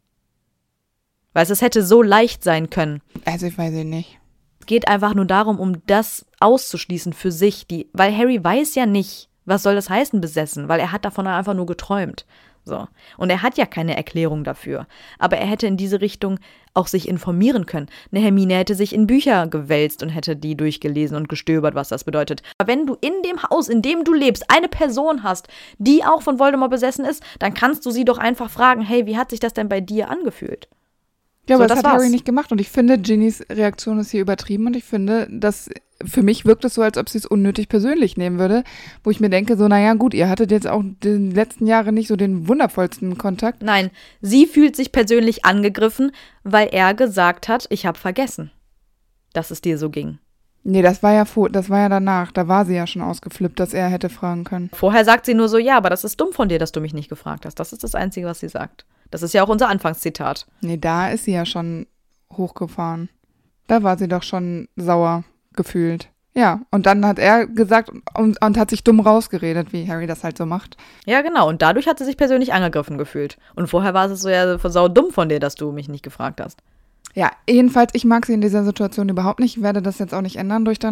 Weißt du, es hätte so leicht sein können. Also ich weiß nicht. Es geht einfach nur darum, um das auszuschließen für sich, weil Harry weiß ja nicht, was soll das heißen, besessen? Weil er hat davon einfach nur geträumt. So. Und er hat ja keine Erklärung dafür. Aber er hätte in diese Richtung auch sich informieren können. Eine Hermine hätte sich in Bücher gewälzt und hätte die durchgelesen und gestöbert, was das bedeutet. Aber wenn du in dem Haus, in dem du lebst, eine Person hast, die auch von Voldemort besessen ist, dann kannst du sie doch einfach fragen, hey, wie hat sich das denn bei dir angefühlt? Ja, aber das hat Harry nicht gemacht. Und ich finde, Ginnys Reaktion ist hier übertrieben. Und ich finde, für mich wirkt es so, als ob sie es unnötig persönlich nehmen würde. Wo ich mir denke, so, naja, gut, ihr hattet jetzt auch die letzten Jahre nicht so den wundervollsten Kontakt. Nein, sie fühlt sich persönlich angegriffen, weil er gesagt hat, ich habe vergessen, dass es dir so ging. Nee, das war ja danach. Da war sie ja schon ausgeflippt, dass er hätte fragen können. Vorher sagt sie nur so, ja, aber das ist dumm von dir, dass du mich nicht gefragt hast. Das ist das Einzige, was sie sagt. Das ist ja auch unser Anfangszitat. Nee, da ist sie ja schon hochgefahren. Da war sie doch schon sauer gefühlt. Ja, und dann hat er gesagt und hat sich dumm rausgeredet, wie Harry das halt so macht. Ja, genau. Und dadurch hat sie sich persönlich angegriffen gefühlt. Und vorher war es so, ja, sau dumm von dir, dass du mich nicht gefragt hast. Ja, jedenfalls, ich mag sie in dieser Situation überhaupt nicht. Ich werde das jetzt auch nicht ändern durch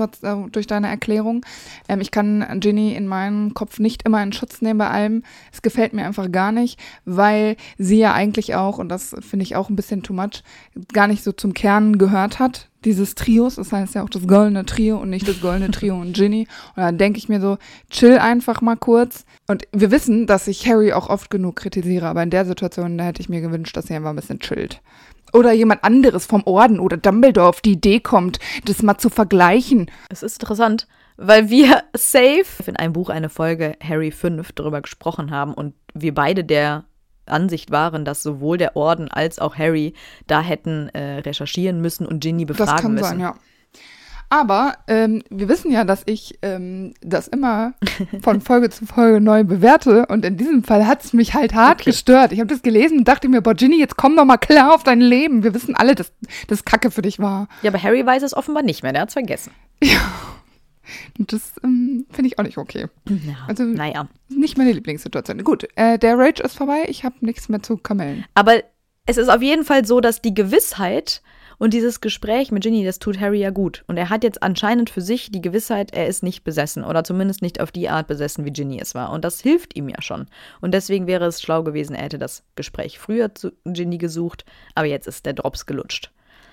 deine Erklärung. Ich kann Ginny in meinem Kopf nicht immer in Schutz nehmen bei allem. Es gefällt mir einfach gar nicht, weil sie ja eigentlich auch, und das finde ich auch ein bisschen too much, gar nicht so zum Kern gehört hat, dieses Trios. Das heißt ja auch das goldene Trio und nicht das goldene Trio und Ginny. Und dann denke ich mir so, chill einfach mal kurz. Und wir wissen, dass ich Harry auch oft genug kritisiere, aber in der Situation, da hätte ich mir gewünscht, dass sie einfach ein bisschen chillt. Oder jemand anderes vom Orden oder Dumbledore auf die Idee kommt, das mal zu vergleichen. Es ist interessant, weil wir safe in einem Buch eine Folge Harry 5 darüber gesprochen haben und wir beide der Ansicht waren, dass sowohl der Orden als auch Harry da hätten recherchieren müssen und Ginny befragen müssen. Das kann sein, ja. Aber wir wissen ja, dass ich das immer von Folge zu Folge neu bewerte. Und in diesem Fall hat es mich halt hart gestört. Ich habe das gelesen und dachte mir, boah, Ginny, jetzt komm doch mal klar auf dein Leben. Wir wissen alle, dass das Kacke für dich war. Ja, aber Harry weiß es offenbar nicht mehr. Der hat es vergessen. Ja, und das finde ich auch nicht okay. Ja, also, naja. Nicht meine Lieblingssituation. Gut, der Rage ist vorbei. Ich habe nichts mehr zu kamellen. Aber es ist auf jeden Fall so, dass die Gewissheit und dieses Gespräch mit Ginny, das tut Harry ja gut. Und er hat jetzt anscheinend für sich die Gewissheit, er ist nicht besessen. Oder zumindest nicht auf die Art besessen, wie Ginny es war. Und das hilft ihm ja schon. Und deswegen wäre es schlau gewesen, er hätte das Gespräch früher zu Ginny gesucht. Aber jetzt ist der Drops gelutscht.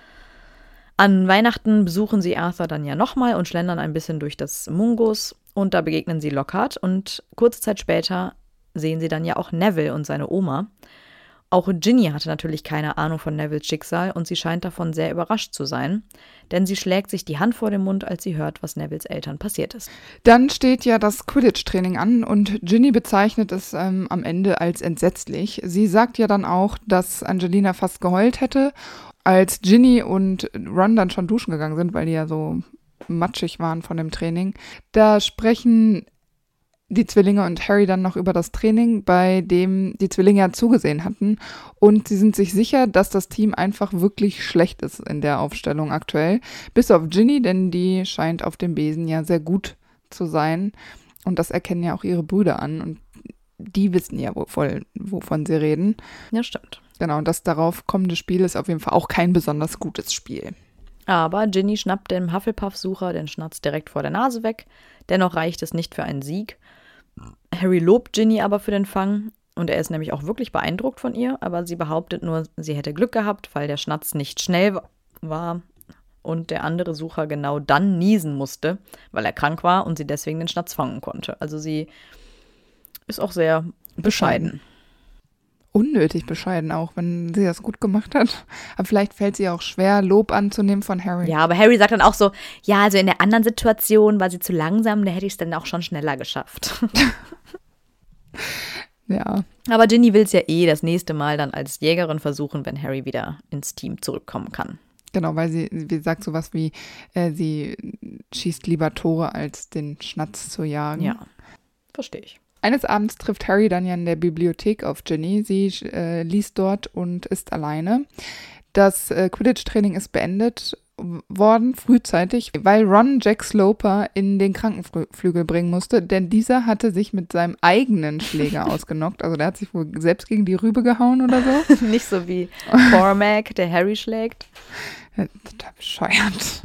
An Weihnachten besuchen sie Arthur dann ja nochmal und schlendern ein bisschen durch das Mungus. Und da begegnen sie Lockhart. Und kurze Zeit später sehen sie dann ja auch Neville und seine Oma. Auch Ginny hatte natürlich keine Ahnung von Nevilles Schicksal und sie scheint davon sehr überrascht zu sein, denn sie schlägt sich die Hand vor den Mund, als sie hört, was Nevilles Eltern passiert ist. Dann steht ja das Quidditch-Training an und Ginny bezeichnet es am Ende als entsetzlich. Sie sagt ja dann auch, dass Angelina fast geheult hätte, als Ginny und Ron dann schon duschen gegangen sind, weil die ja so matschig waren von dem Training. Da sprechen die Zwillinge und Harry dann noch über das Training, bei dem die Zwillinge ja zugesehen hatten. Und sie sind sich sicher, dass das Team einfach wirklich schlecht ist in der Aufstellung aktuell. Bis auf Ginny, denn die scheint auf dem Besen ja sehr gut zu sein. Und das erkennen ja auch ihre Brüder an. Und die wissen ja wovon sie reden. Ja, stimmt. Genau, und das darauf kommende Spiel ist auf jeden Fall auch kein besonders gutes Spiel. Aber Ginny schnappt dem Hufflepuff-Sucher den Schnatz direkt vor der Nase weg. Dennoch reicht es nicht für einen Sieg. Harry lobt Ginny aber für den Fang und er ist nämlich auch wirklich beeindruckt von ihr, aber sie behauptet nur, sie hätte Glück gehabt, weil der Schnatz nicht schnell war und der andere Sucher genau dann niesen musste, weil er krank war und sie deswegen den Schnatz fangen konnte. Also sie ist auch sehr bescheiden. unnötig bescheiden auch, wenn sie das gut gemacht hat. Aber vielleicht fällt sie auch schwer, Lob anzunehmen von Harry. Ja, aber Harry sagt dann auch so, ja, also in der anderen Situation war sie zu langsam, da hätte ich es dann auch schon schneller geschafft. Ja. Aber Ginny will es ja das nächste Mal dann als Jägerin versuchen, wenn Harry wieder ins Team zurückkommen kann. Genau, weil sie sagt sowas wie, sie schießt lieber Tore, als den Schnatz zu jagen. Ja, verstehe ich. Eines Abends trifft Harry dann ja in der Bibliothek auf Ginny. Sie liest dort und ist alleine. Das Quidditch-Training ist beendet worden, frühzeitig, weil Ron Jack Sloper in den Krankenflügel bringen musste, denn dieser hatte sich mit seinem eigenen Schläger ausgenockt. Also der hat sich wohl selbst gegen die Rübe gehauen oder so. Nicht so wie Cormac, der Harry schlägt. Total bescheuert.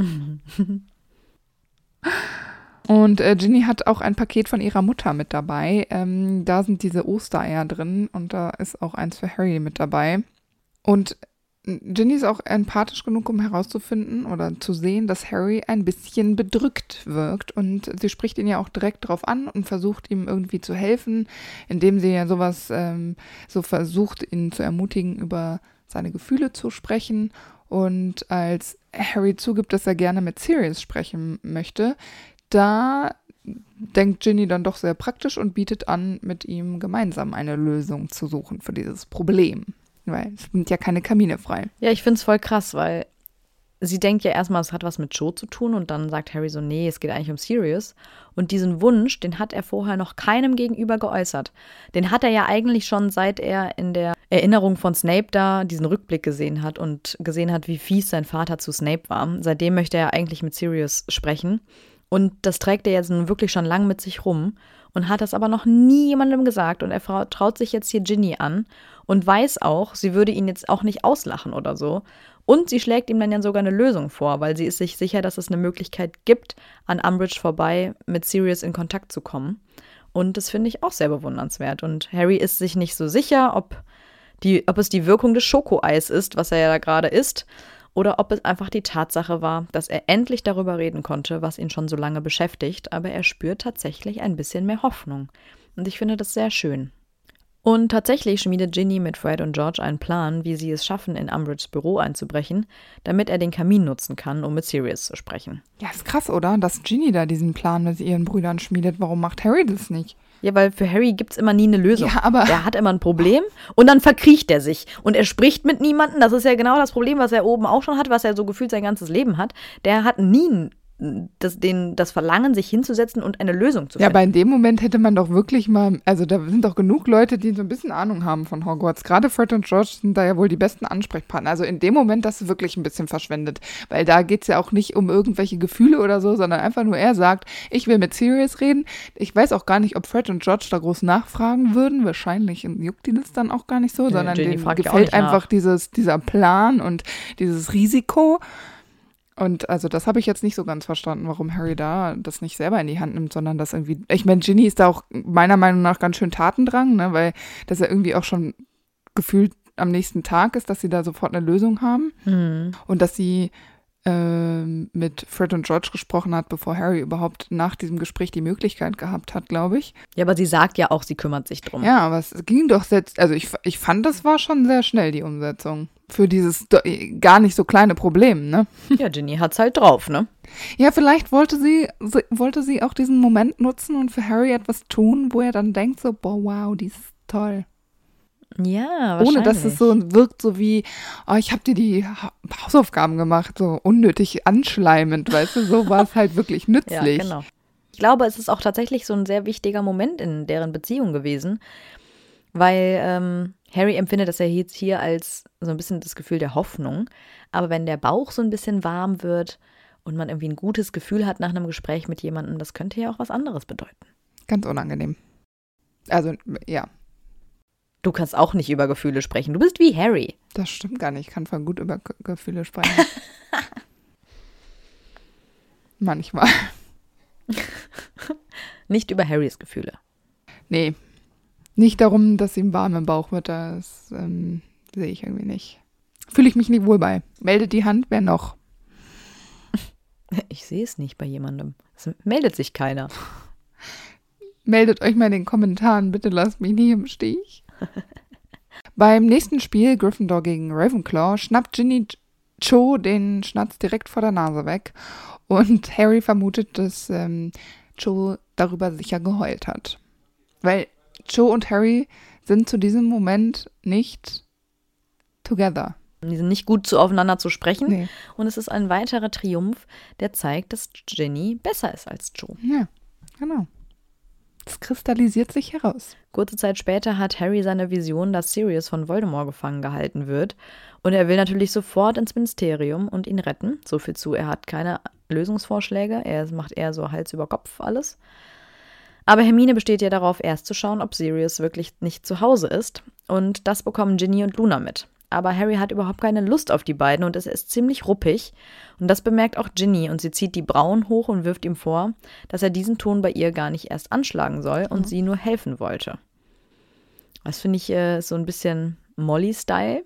Und Ginny hat auch ein Paket von ihrer Mutter mit dabei. Da sind diese Ostereier drin und da ist auch eins für Harry mit dabei. Und Ginny ist auch empathisch genug, um herauszufinden oder zu sehen, dass Harry ein bisschen bedrückt wirkt. Und sie spricht ihn ja auch direkt drauf an und versucht ihm irgendwie zu helfen, indem sie ja sowas so versucht, ihn zu ermutigen, über seine Gefühle zu sprechen. Und als Harry zugibt, dass er gerne mit Sirius sprechen möchte, da denkt Ginny dann doch sehr praktisch und bietet an, mit ihm gemeinsam eine Lösung zu suchen für dieses Problem. Weil es sind ja keine Kamine frei. Ja, ich finde es voll krass, weil sie denkt ja erstmal, es hat was mit Cho zu tun und dann sagt Harry so, nee, es geht eigentlich um Sirius. Und diesen Wunsch, den hat er vorher noch keinem gegenüber geäußert. Den hat er ja eigentlich schon, seit er in der Erinnerung von Snape da diesen Rückblick gesehen hat und gesehen hat, wie fies sein Vater zu Snape war. Seitdem möchte er eigentlich mit Sirius sprechen. Und das trägt er jetzt nun wirklich schon lang mit sich rum und hat das aber noch nie jemandem gesagt. Und er traut sich jetzt hier Ginny an und weiß auch, sie würde ihn jetzt auch nicht auslachen oder so. Und sie schlägt ihm dann ja sogar eine Lösung vor, weil sie ist sich sicher, dass es eine Möglichkeit gibt, an Umbridge vorbei mit Sirius in Kontakt zu kommen. Und das finde ich auch sehr bewundernswert. Und Harry ist sich nicht so sicher, ob es die Wirkung des Schokoeis ist, was er ja da gerade isst, oder ob es einfach die Tatsache war, dass er endlich darüber reden konnte, was ihn schon so lange beschäftigt, aber er spürt tatsächlich ein bisschen mehr Hoffnung. Und ich finde das sehr schön. Und tatsächlich schmiedet Ginny mit Fred und George einen Plan, wie sie es schaffen, in Umbridges Büro einzubrechen, damit er den Kamin nutzen kann, um mit Sirius zu sprechen. Ja, ist krass, oder? Dass Ginny da diesen Plan mit ihren Brüdern schmiedet. Warum macht Harry das nicht? Ja, weil für Harry gibt es immer nie eine Lösung. Ja, aber er hat immer ein Problem und dann verkriecht er sich. Und er spricht mit niemandem. Das ist ja genau das Problem, was er oben auch schon hat, was er so gefühlt sein ganzes Leben hat. Der hat nie das Verlangen, sich hinzusetzen und eine Lösung zu finden. Ja, aber in dem Moment hätte man doch wirklich mal, also da sind doch genug Leute, die so ein bisschen Ahnung haben von Hogwarts. Gerade Fred und George sind da ja wohl die besten Ansprechpartner. Also in dem Moment, das ist wirklich ein bisschen verschwendet. Weil da geht es ja auch nicht um irgendwelche Gefühle oder so, sondern einfach nur er sagt, ich will mit Sirius reden. Ich weiß auch gar nicht, ob Fred und George da groß nachfragen würden. Wahrscheinlich juckt die das dann auch gar nicht so, sondern denen gefällt einfach dieser Plan und dieses Risiko. Und also das habe ich jetzt nicht so ganz verstanden, warum Harry da das nicht selber in die Hand nimmt, sondern das irgendwie, ich meine, Ginny ist da auch meiner Meinung nach ganz schön Tatendrang, ne, weil das ja irgendwie auch schon gefühlt am nächsten Tag ist, dass sie da sofort eine Lösung haben und dass sie mit Fred und George gesprochen hat, bevor Harry überhaupt nach diesem Gespräch die Möglichkeit gehabt hat, glaube ich. Ja, aber sie sagt ja auch, sie kümmert sich drum. Ja, aber es ging doch selbst, also ich fand, das war schon sehr schnell, die Umsetzung. Für dieses gar nicht so kleine Problem, ne? Ja, Ginny hat's halt drauf, ne? Ja, vielleicht wollte sie auch diesen Moment nutzen und für Harry etwas tun, wo er dann denkt so, boah, wow, die ist toll. Ja, wahrscheinlich. Ohne, dass es so wirkt, so wie, oh, ich habe dir die Hausaufgaben gemacht, so unnötig anschleimend, weißt du, so war es halt wirklich nützlich. Ja, genau. Ich glaube, es ist auch tatsächlich so ein sehr wichtiger Moment in deren Beziehung gewesen, weil Harry empfindet das ja jetzt hier als so ein bisschen das Gefühl der Hoffnung, aber wenn der Bauch so ein bisschen warm wird und man irgendwie ein gutes Gefühl hat nach einem Gespräch mit jemandem, das könnte ja auch was anderes bedeuten. Ganz unangenehm. Also, ja. Du kannst auch nicht über Gefühle sprechen. Du bist wie Harry. Das stimmt gar nicht. Ich kann voll gut über Gefühle sprechen. Manchmal. Nicht über Harrys Gefühle. Nee. Nicht darum, dass ihm warm im Bauch wird. Das sehe ich irgendwie nicht. Fühle ich mich nicht wohl bei. Meldet die Hand, wer noch? Ich sehe es nicht bei jemandem. Es meldet sich keiner. Meldet euch mal in den Kommentaren. Bitte lasst mich nicht im Stich. Beim nächsten Spiel, Gryffindor gegen Ravenclaw, schnappt Ginny Cho den Schnatz direkt vor der Nase weg. Und Harry vermutet, dass Cho darüber sicher geheult hat. Weil Cho und Harry sind zu diesem Moment nicht together. Die sind nicht gut aufeinander zu sprechen. Nee. Und es ist ein weiterer Triumph, der zeigt, dass Ginny besser ist als Cho. Ja, genau. Das kristallisiert sich heraus. Kurze Zeit später hat Harry seine Vision, dass Sirius von Voldemort gefangen gehalten wird. Und er will natürlich sofort ins Ministerium und ihn retten. So viel zu, er hat keine Lösungsvorschläge. Er macht eher so Hals über Kopf alles. Aber Hermine besteht ja darauf, erst zu schauen, ob Sirius wirklich nicht zu Hause ist. Und das bekommen Ginny und Luna mit. Aber Harry hat überhaupt keine Lust auf die beiden und es ist ziemlich ruppig. Und das bemerkt auch Ginny und sie zieht die Brauen hoch und wirft ihm vor, dass er diesen Ton bei ihr gar nicht erst anschlagen soll und sie nur helfen wollte. Das finde ich so ein bisschen Molly-Style.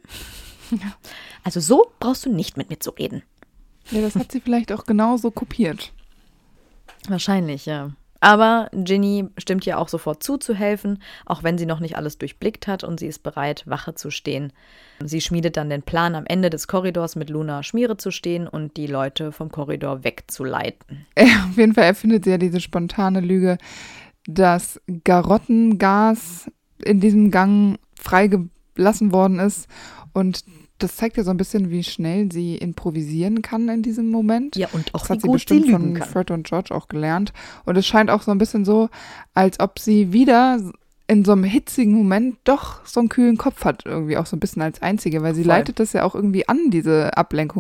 Also so brauchst du nicht mit mir zu reden. Ja, das hat sie vielleicht auch genauso kopiert. Wahrscheinlich, ja. Aber Ginny stimmt ja auch sofort zu helfen, auch wenn sie noch nicht alles durchblickt hat und sie ist bereit, Wache zu stehen. Sie schmiedet dann den Plan, am Ende des Korridors mit Luna Schmiere zu stehen und die Leute vom Korridor wegzuleiten. Auf jeden Fall erfindet sie ja diese spontane Lüge, dass Garottengas in diesem Gang freigelassen worden ist und das zeigt ja so ein bisschen, wie schnell sie improvisieren kann in diesem Moment. Ja, und auch das wie hat sie gut bestimmt sie lügen von kann. Fred und George auch gelernt. Und es scheint auch so ein bisschen so, als ob sie wieder in so einem hitzigen Moment doch so einen kühlen Kopf hat, irgendwie auch so ein bisschen als Einzige, weil sie Voll. leitet das ja auch irgendwie an, diese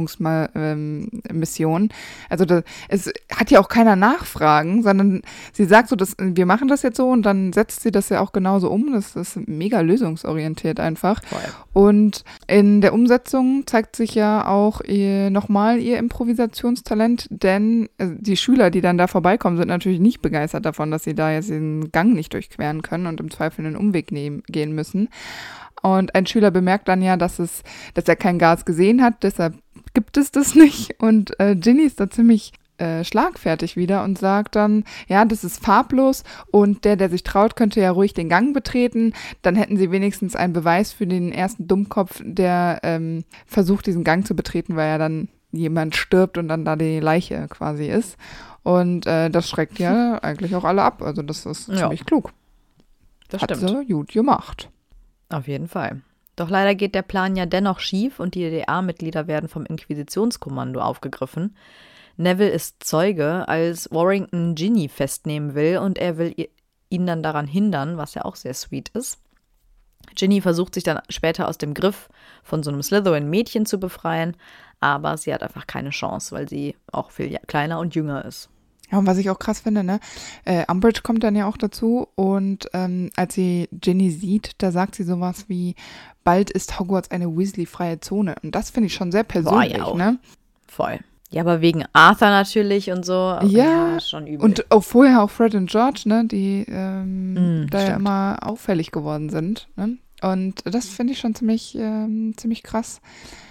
Ablenkungsmission. Also es hat ja auch keiner Nachfragen, sondern sie sagt so, wir machen das jetzt so und dann setzt sie das ja auch genauso um. Das ist mega lösungsorientiert einfach. Voll. Und in der Umsetzung zeigt sich ja auch nochmal ihr Improvisationstalent, denn die Schüler, die dann da vorbeikommen, sind natürlich nicht begeistert davon, dass sie da jetzt den Gang nicht durchqueren können und im Zweifel einen Umweg gehen müssen. Und ein Schüler bemerkt dann ja, dass er kein Gas gesehen hat, deshalb gibt es das nicht. Und Ginny ist da ziemlich schlagfertig wieder und sagt dann, ja, das ist farblos und der sich traut, könnte ja ruhig den Gang betreten. Dann hätten sie wenigstens einen Beweis für den ersten Dummkopf, der versucht, diesen Gang zu betreten, weil ja dann jemand stirbt und dann da die Leiche quasi ist. Und das schreckt ja eigentlich auch alle ab. Also das ist ziemlich klug. Das Hat stimmt. sie gut gemacht. Auf jeden Fall. Doch leider geht der Plan ja dennoch schief und die DDR-Mitglieder werden vom Inquisitionskommando aufgegriffen. Neville ist Zeuge, als Warrington Ginny festnehmen will und er will ihn dann daran hindern, was ja auch sehr sweet ist. Ginny versucht sich dann später aus dem Griff von so einem Slytherin-Mädchen zu befreien, aber sie hat einfach keine Chance, weil sie auch viel kleiner und jünger ist. Ja, und was ich auch krass finde, ne, Umbridge kommt dann ja auch dazu und als sie Ginny sieht, da sagt sie sowas wie, bald ist Hogwarts eine Weasley-freie Zone. Und das finde ich schon sehr persönlich, ja auch. Ne? Voll. Ja, aber wegen Arthur natürlich und so. Ja, schon übel. Und auch vorher auch Fred und George, ne, die da ja stimmt. immer auffällig geworden sind. Ne? Und das finde ich schon ziemlich krass.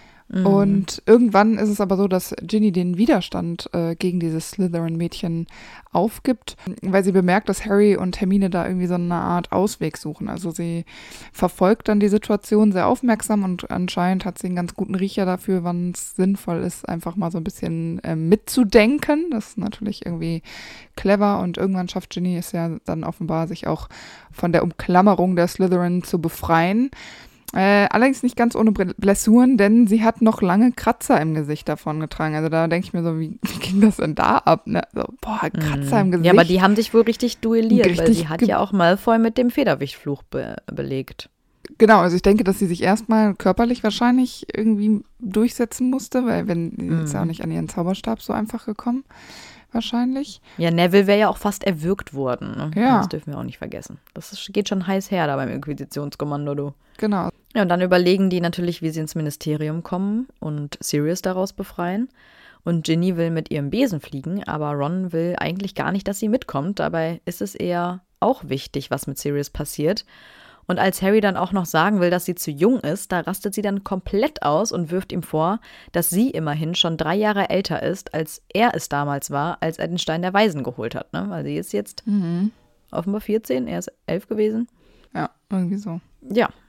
Und irgendwann ist es aber so, dass Ginny den Widerstand gegen dieses Slytherin-Mädchen aufgibt, weil sie bemerkt, dass Harry und Hermine da irgendwie so eine Art Ausweg suchen. Also sie verfolgt dann die Situation sehr aufmerksam und anscheinend hat sie einen ganz guten Riecher dafür, wann es sinnvoll ist, einfach mal so ein bisschen mitzudenken. Das ist natürlich irgendwie clever und irgendwann schafft Ginny es ja dann offenbar, sich auch von der Umklammerung der Slytherin zu befreien. Allerdings nicht ganz ohne Blessuren, denn sie hat noch lange Kratzer im Gesicht davon getragen. Also da denke ich mir so, wie ging das denn da ab? Ne? So, Kratzer im Gesicht. Ja, aber die haben sich wohl richtig duelliert, weil Richtig sie hat ja auch Malfoy mit dem Federwichtfluch belegt. Genau, also ich denke, dass sie sich erstmal körperlich wahrscheinlich irgendwie durchsetzen musste, weil sie ist ja auch nicht an ihren Zauberstab so einfach gekommen. Wahrscheinlich. Ja, Neville wäre ja auch fast erwürgt worden. Ne? Ja. Das dürfen wir auch nicht vergessen. Geht schon heiß her da beim Inquisitionskommando, du. Genau. Ja, und dann überlegen die natürlich, wie sie ins Ministerium kommen und Sirius daraus befreien. Und Ginny will mit ihrem Besen fliegen, aber Ron will eigentlich gar nicht, dass sie mitkommt. Dabei ist es eher auch wichtig, was mit Sirius passiert. Und als Harry dann auch noch sagen will, dass sie zu jung ist, da rastet sie dann komplett aus und wirft ihm vor, dass sie immerhin schon 3 Jahre älter ist, als er es damals war, als er den Stein der Weisen geholt hat. Ne? Weil sie ist jetzt offenbar 14, er ist 11 gewesen. Ja, irgendwie so. Ja,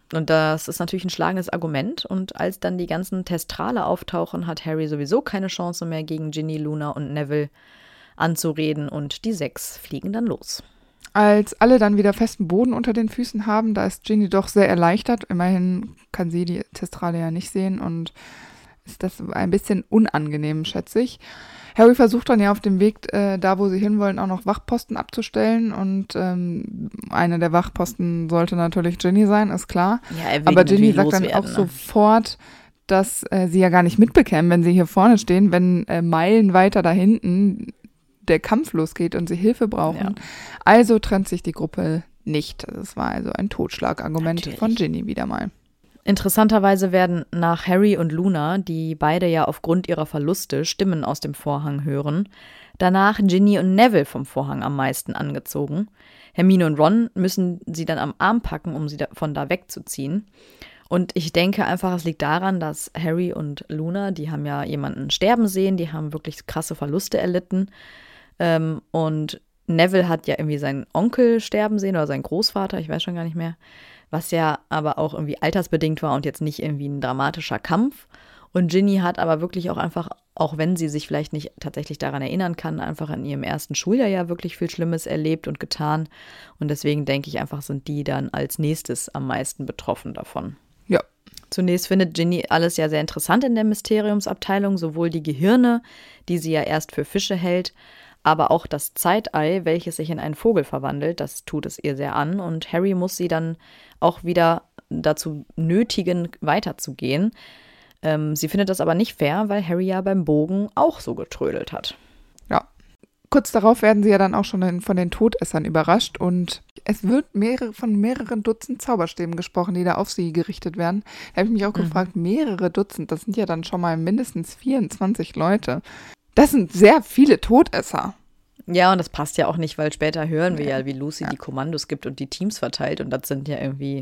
Und das ist natürlich ein schlagendes Argument. Und als dann die ganzen Testrale auftauchen, hat Harry sowieso keine Chance mehr, gegen Ginny, Luna und Neville anzureden. Und die 6 fliegen dann los. Als alle dann wieder festen Boden unter den Füßen haben, da ist Ginny doch sehr erleichtert. Immerhin kann sie die Testrale ja nicht sehen und ist das ein bisschen unangenehm, schätze ich. Harry versucht dann ja auf dem Weg, da wo sie hinwollen, auch noch Wachposten abzustellen. Und eine der Wachposten sollte natürlich Ginny sein, ist klar. Ja, aber Ginny sagt dann auch sofort, dass sie ja gar nicht mitbekämen, wenn sie hier vorne stehen, wenn Meilen weiter da hinten der Kampf losgeht und sie Hilfe brauchen. Ja. Also trennt sich die Gruppe nicht. Das war also ein Totschlagargument von Ginny wieder mal. Interessanterweise werden nach Harry und Luna, die beide ja aufgrund ihrer Verluste Stimmen aus dem Vorhang hören, danach Ginny und Neville vom Vorhang am meisten angezogen. Hermine und Ron müssen sie dann am Arm packen, um sie von da wegzuziehen. Und ich denke einfach, es liegt daran, dass Harry und Luna, die haben ja jemanden sterben sehen, die haben wirklich krasse Verluste erlitten. Und Neville hat ja irgendwie seinen Onkel sterben sehen oder seinen Großvater, ich weiß schon gar nicht mehr, was ja aber auch irgendwie altersbedingt war und jetzt nicht irgendwie ein dramatischer Kampf. Und Ginny hat aber wirklich auch einfach, auch wenn sie sich vielleicht nicht tatsächlich daran erinnern kann, einfach in ihrem ersten Schuljahr ja wirklich viel Schlimmes erlebt und getan. Und deswegen denke ich einfach, sind die dann als nächstes am meisten betroffen davon. Ja. Zunächst findet Ginny alles ja sehr interessant in der Mysteriumsabteilung, sowohl die Gehirne, die sie ja erst für Fische hält, aber auch das Zeitei, welches sich in einen Vogel verwandelt, das tut es ihr sehr an. Und Harry muss sie dann auch wieder dazu nötigen, weiterzugehen. Sie findet das aber nicht fair, weil Harry ja beim Bogen auch so getrödelt hat. Ja. Kurz darauf werden sie ja dann auch schon von den Todessern überrascht und es wird von mehreren Dutzend Zauberstäben gesprochen, die da auf sie gerichtet werden. Da habe ich mich auch gefragt, mehrere Dutzend, das sind ja dann schon mal mindestens 24 Leute. Das sind sehr viele Todesser. Ja, und das passt ja auch nicht, weil später hören wir ja, wie Lucy die Kommandos gibt und die Teams verteilt und das sind ja irgendwie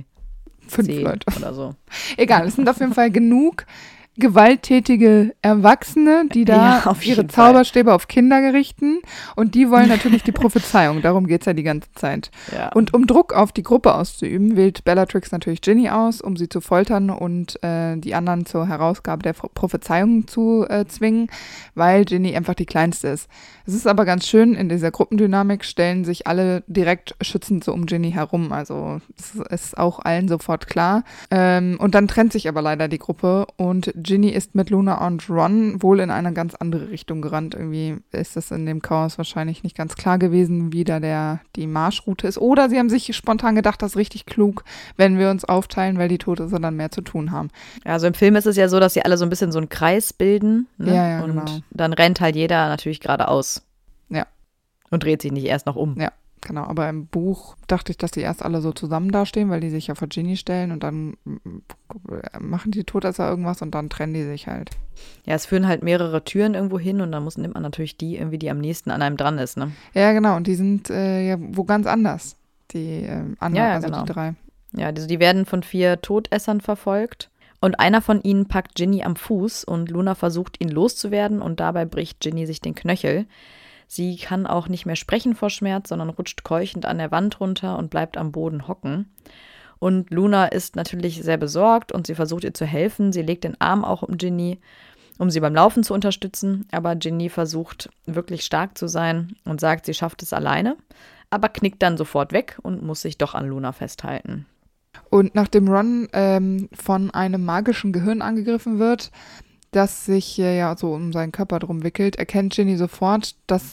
5 10 Leute oder so. Egal, es sind auf jeden Fall genug gewalttätige Erwachsene, die da ihre Zauberstäbe auf Kinder gerichten und die wollen natürlich die Prophezeiung, darum geht es ja die ganze Zeit. Ja. Und um Druck auf die Gruppe auszuüben, wählt Bellatrix natürlich Ginny aus, um sie zu foltern und die anderen zur Herausgabe der Prophezeiung zu zwingen, weil Ginny einfach die Kleinste ist. Es ist aber ganz schön, in dieser Gruppendynamik stellen sich alle direkt schützend so um Ginny herum, also es ist auch allen sofort klar. Und dann trennt sich aber leider die Gruppe und Ginny ist mit Luna und Ron wohl in eine ganz andere Richtung gerannt. Irgendwie ist das in dem Chaos wahrscheinlich nicht ganz klar gewesen, wie da die Marschroute ist. Oder sie haben sich spontan gedacht, das ist richtig klug, wenn wir uns aufteilen, weil die Todesser dann mehr zu tun haben. Ja, also im Film ist es ja so, dass sie alle so ein bisschen so einen Kreis bilden. Ne? Ja, und genau. Dann rennt halt jeder natürlich geradeaus. Ja. Und dreht sich nicht erst noch um. Ja. Genau, aber im Buch dachte ich, dass die erst alle so zusammen dastehen, weil die sich ja vor Ginny stellen und dann machen die Todesser irgendwas und dann trennen die sich halt. Ja, es führen halt mehrere Türen irgendwo hin und dann nimmt man natürlich die irgendwie, die am nächsten an einem dran ist, ne? Ja, genau, und die sind ja wo ganz anders, die anderen, also genau. die 3. Ja, die werden von 4 Todessern verfolgt und einer von ihnen packt Ginny am Fuß und Luna versucht, ihn loszuwerden und dabei bricht Ginny sich den Knöchel. Sie kann auch nicht mehr sprechen vor Schmerz, sondern rutscht keuchend an der Wand runter und bleibt am Boden hocken. Und Luna ist natürlich sehr besorgt und sie versucht ihr zu helfen. Sie legt den Arm auch um Ginny, um sie beim Laufen zu unterstützen. Aber Ginny versucht wirklich stark zu sein und sagt, sie schafft es alleine, aber knickt dann sofort weg und muss sich doch an Luna festhalten. Und nachdem Ron von einem magischen Gehirn angegriffen wird, das sich ja so um seinen Körper drum wickelt, erkennt Ginny sofort, dass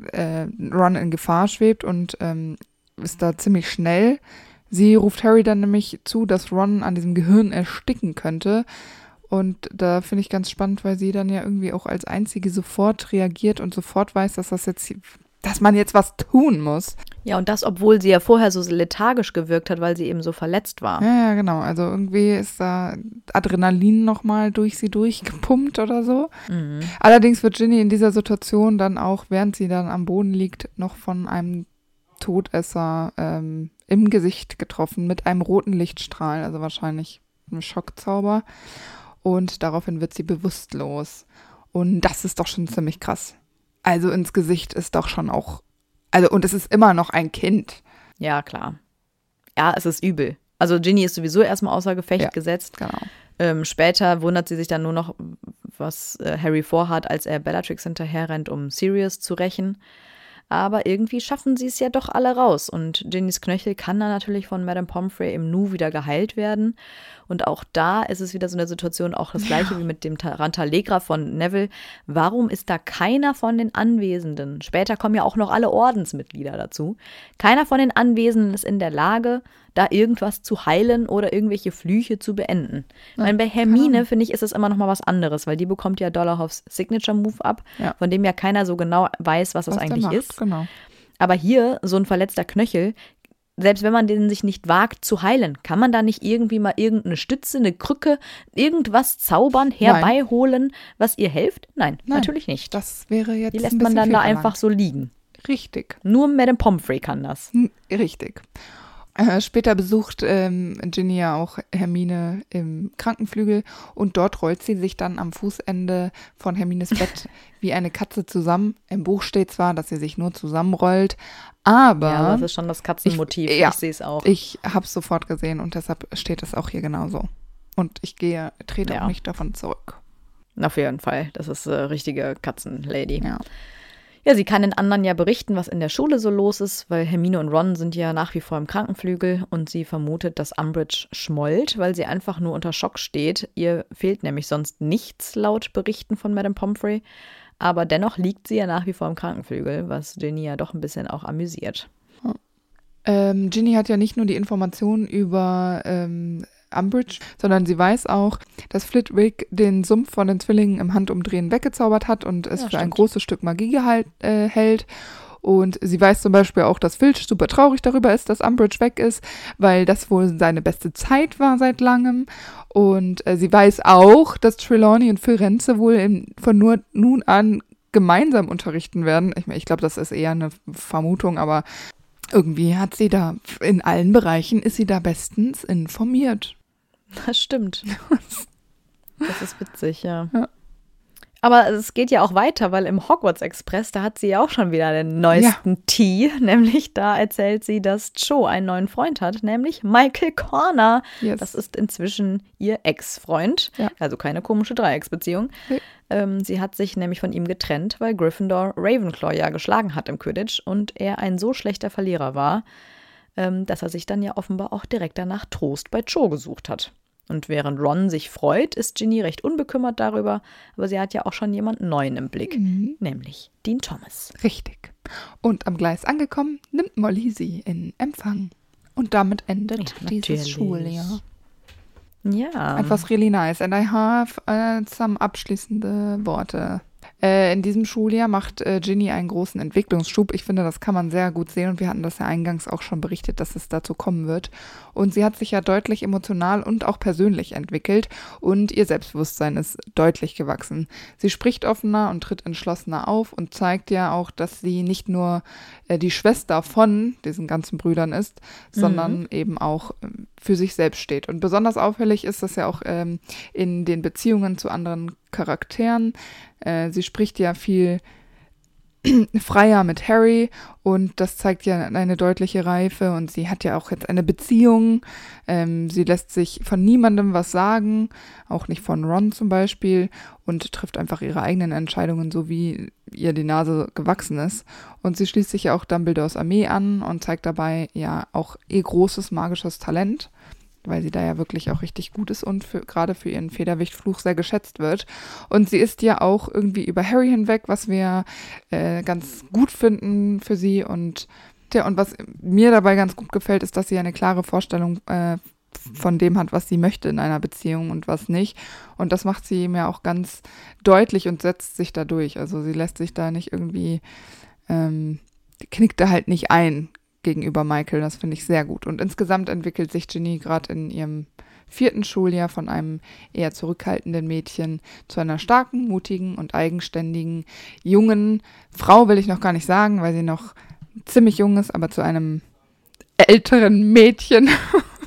Ron in Gefahr schwebt und ist da ziemlich schnell. Sie ruft Harry dann nämlich zu, dass Ron an diesem Gehirn ersticken könnte. Und da finde ich ganz spannend, weil sie dann ja irgendwie auch als Einzige sofort reagiert und sofort weiß, dass man jetzt was tun muss. Ja, und das, obwohl sie ja vorher so lethargisch gewirkt hat, weil sie eben so verletzt war. Ja, genau. Also irgendwie ist da Adrenalin nochmal durch sie durchgepumpt oder so. Mhm. Allerdings wird Ginny in dieser Situation dann auch, während sie dann am Boden liegt, noch von einem Todesser im Gesicht getroffen mit einem roten Lichtstrahl, also wahrscheinlich ein Schockzauber. Und daraufhin wird sie bewusstlos. Und das ist doch schon ziemlich krass. Also ins Gesicht ist doch schon auch, und es ist immer noch ein Kind. Ja, klar. Ja, es ist übel. Also Ginny ist sowieso erstmal außer Gefecht gesetzt. Genau. Später wundert sie sich dann nur noch, was Harry vorhat, als er Bellatrix hinterherrennt, um Sirius zu rächen. Aber irgendwie schaffen sie es ja doch alle raus. Und Ginnys Knöchel kann dann natürlich von Madame Pomfrey im Nu wieder geheilt werden. Und auch da ist es wieder so eine Situation, auch das gleiche wie mit dem Tarantalegra von Neville. Warum ist da keiner von den Anwesenden? Später kommen ja auch noch alle Ordensmitglieder dazu. Keiner von den Anwesenden ist in der Lage, da irgendwas zu heilen oder irgendwelche Flüche zu beenden. Ja, bei Hermine, finde ich, ist es immer noch mal was anderes, weil die bekommt ja Dollarhoffs Signature-Move ab, von dem ja keiner so genau weiß, was das eigentlich ist. Genau. Aber hier, so ein verletzter Knöchel, selbst wenn man den sich nicht wagt zu heilen, kann man da nicht irgendwie mal irgendeine Stütze, eine Krücke, irgendwas zaubern, herbeiholen, was ihr hilft? Nein, natürlich nicht. Das wäre jetzt die lässt man dann da einfach so liegen. Richtig. Nur Madame Pomfrey kann das. Richtig. Später besucht Ginny ja auch Hermine im Krankenflügel und dort rollt sie sich dann am Fußende von Hermines Bett wie eine Katze zusammen. Im Buch steht zwar, dass sie sich nur zusammenrollt, aber... Ja, das ist schon das Katzenmotiv. Ich sehe es auch. Ich habe es sofort gesehen und deshalb steht es auch hier genauso. Und ich trete auch nicht davon zurück. Auf jeden Fall. Das ist richtige Katzenlady. Ja. Ja, sie kann den anderen ja berichten, was in der Schule so los ist, weil Hermine und Ron sind ja nach wie vor im Krankenflügel und sie vermutet, dass Umbridge schmollt, weil sie einfach nur unter Schock steht. Ihr fehlt nämlich sonst nichts, laut Berichten von Madame Pomfrey. Aber dennoch liegt sie ja nach wie vor im Krankenflügel, was Ginny ja doch ein bisschen auch amüsiert. Ginny hat ja nicht nur die Informationen über Umbridge, sondern sie weiß auch, dass Flitwick den Sumpf von den Zwillingen im Handumdrehen weggezaubert hat und es für ein großes Stück Magie hält. Und sie weiß zum Beispiel auch, dass Filch super traurig darüber ist, dass Umbridge weg ist, weil das wohl seine beste Zeit war seit langem. Und sie weiß auch, dass Trelawney und Firenze wohl von nun an gemeinsam unterrichten werden. Ich glaube, das ist eher eine Vermutung, aber irgendwie hat sie da, in allen Bereichen ist sie da bestens informiert. Das stimmt. Das ist witzig, ja. Aber es geht ja auch weiter, weil im Hogwarts Express, da hat sie ja auch schon wieder den neuesten Tee. Nämlich da erzählt sie, dass Cho einen neuen Freund hat, nämlich Michael Corner. Yes. Das ist inzwischen ihr Ex-Freund. Ja. Also keine komische Dreiecksbeziehung. Sie hat sich nämlich von ihm getrennt, weil Gryffindor Ravenclaw ja geschlagen hat im Quidditch und er ein so schlechter Verlierer war, dass er sich dann ja offenbar auch direkt danach Trost bei Cho gesucht hat. Und während Ron sich freut, ist Ginny recht unbekümmert darüber, aber sie hat ja auch schon jemanden Neuen im Blick, nämlich Dean Thomas. Richtig. Und am Gleis angekommen, nimmt Molly sie in Empfang. Und damit endet dieses Schuljahr. Ja. It was really nice. And I have some abschließende Worte. In diesem Schuljahr macht Ginny einen großen Entwicklungsschub. Ich finde, das kann man sehr gut sehen und wir hatten das ja eingangs auch schon berichtet, dass es dazu kommen wird. Und sie hat sich ja deutlich emotional und auch persönlich entwickelt und ihr Selbstbewusstsein ist deutlich gewachsen. Sie spricht offener und tritt entschlossener auf und zeigt ja auch, dass sie nicht nur die Schwester von diesen ganzen Brüdern ist, sondern eben auch für sich selbst steht. Und besonders auffällig ist das ja auch in den Beziehungen zu anderen Charakteren. Sie spricht ja viel freier mit Harry und das zeigt ja eine deutliche Reife und sie hat ja auch jetzt eine Beziehung. Sie lässt sich von niemandem was sagen, auch nicht von Ron zum Beispiel und trifft einfach ihre eigenen Entscheidungen, so wie ihr die Nase gewachsen ist. Und sie schließt sich ja auch Dumbledores Armee an und zeigt dabei ja auch ihr großes magisches Talent, weil sie da ja wirklich auch richtig gut ist und gerade für ihren Federwichtfluch sehr geschätzt wird. Und sie ist ja auch irgendwie über Harry hinweg, was wir ganz gut finden für sie. Und was mir dabei ganz gut gefällt, ist, dass sie eine klare Vorstellung von dem hat, was sie möchte in einer Beziehung und was nicht. Und das macht sie mir auch ganz deutlich und setzt sich da durch. Also sie lässt sich da nicht irgendwie, knickt da halt nicht ein gegenüber Michael, das finde ich sehr gut. Und insgesamt entwickelt sich Ginny gerade in ihrem 4. Schuljahr von einem eher zurückhaltenden Mädchen zu einer starken, mutigen und eigenständigen, jungen Frau, will ich noch gar nicht sagen, weil sie noch ziemlich jung ist, aber zu einem älteren Mädchen.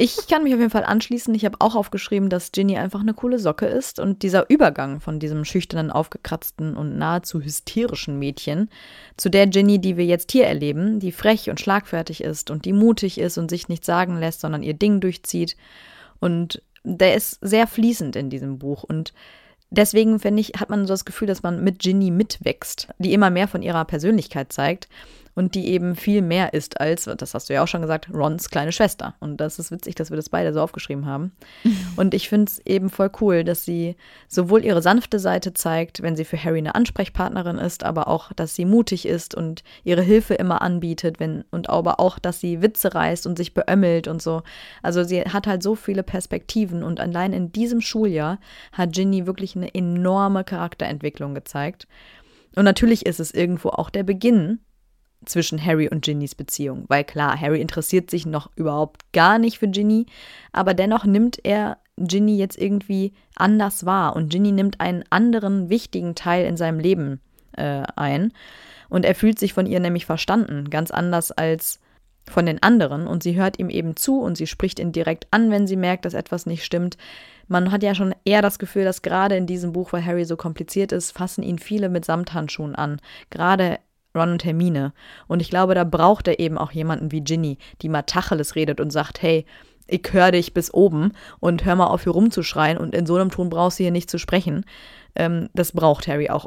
Ich kann mich auf jeden Fall anschließen. Ich habe auch aufgeschrieben, dass Ginny einfach eine coole Socke ist. Und dieser Übergang von diesem schüchternen, aufgekratzten und nahezu hysterischen Mädchen zu der Ginny, die wir jetzt hier erleben, die frech und schlagfertig ist und die mutig ist und sich nichts sagen lässt, sondern ihr Ding durchzieht. Und der ist sehr fließend in diesem Buch. Und deswegen, finde ich, hat man so das Gefühl, dass man mit Ginny mitwächst, die immer mehr von ihrer Persönlichkeit zeigt. Und die eben viel mehr ist als, das hast du ja auch schon gesagt, Rons kleine Schwester. Und das ist witzig, dass wir das beide so aufgeschrieben haben. Und ich finde es eben voll cool, dass sie sowohl ihre sanfte Seite zeigt, wenn sie für Harry eine Ansprechpartnerin ist, aber auch, dass sie mutig ist und ihre Hilfe immer anbietet, und aber auch, dass sie Witze reißt und sich beömmelt und so. Also sie hat halt so viele Perspektiven und allein in diesem Schuljahr hat Ginny wirklich eine enorme Charakterentwicklung gezeigt. Und natürlich ist es irgendwo auch der Beginn zwischen Harry und Ginnys Beziehung. Weil klar, Harry interessiert sich noch überhaupt gar nicht für Ginny, aber dennoch nimmt er Ginny jetzt irgendwie anders wahr und Ginny nimmt einen anderen wichtigen Teil in seinem Leben ein und er fühlt sich von ihr nämlich verstanden, ganz anders als von den anderen und sie hört ihm eben zu und sie spricht ihn direkt an, wenn sie merkt, dass etwas nicht stimmt. Man hat ja schon eher das Gefühl, dass gerade in diesem Buch, weil Harry so kompliziert ist, fassen ihn viele mit Samthandschuhen an. Gerade Ron und Hermine. Und ich glaube, da braucht er eben auch jemanden wie Ginny, die mal Tacheles redet und sagt, hey, ich höre dich bis oben und hör mal auf, hier rumzuschreien und in so einem Ton brauchst du hier nicht zu sprechen. Das braucht Harry auch,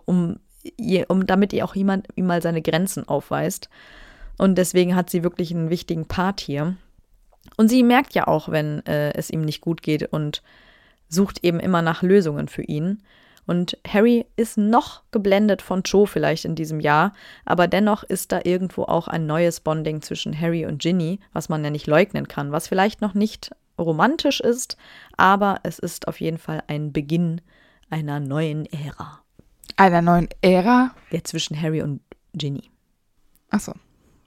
damit ihr auch jemand ihm mal seine Grenzen aufweist. Und deswegen hat sie wirklich einen wichtigen Part hier. Und sie merkt ja auch, wenn es ihm nicht gut geht und sucht eben immer nach Lösungen für ihn. Und Harry ist noch geblendet von Cho vielleicht in diesem Jahr, aber dennoch ist da irgendwo auch ein neues Bonding zwischen Harry und Ginny, was man ja nicht leugnen kann, was vielleicht noch nicht romantisch ist, aber es ist auf jeden Fall ein Beginn einer neuen Ära. Einer neuen Ära? Ja, zwischen Harry und Ginny. Ach so.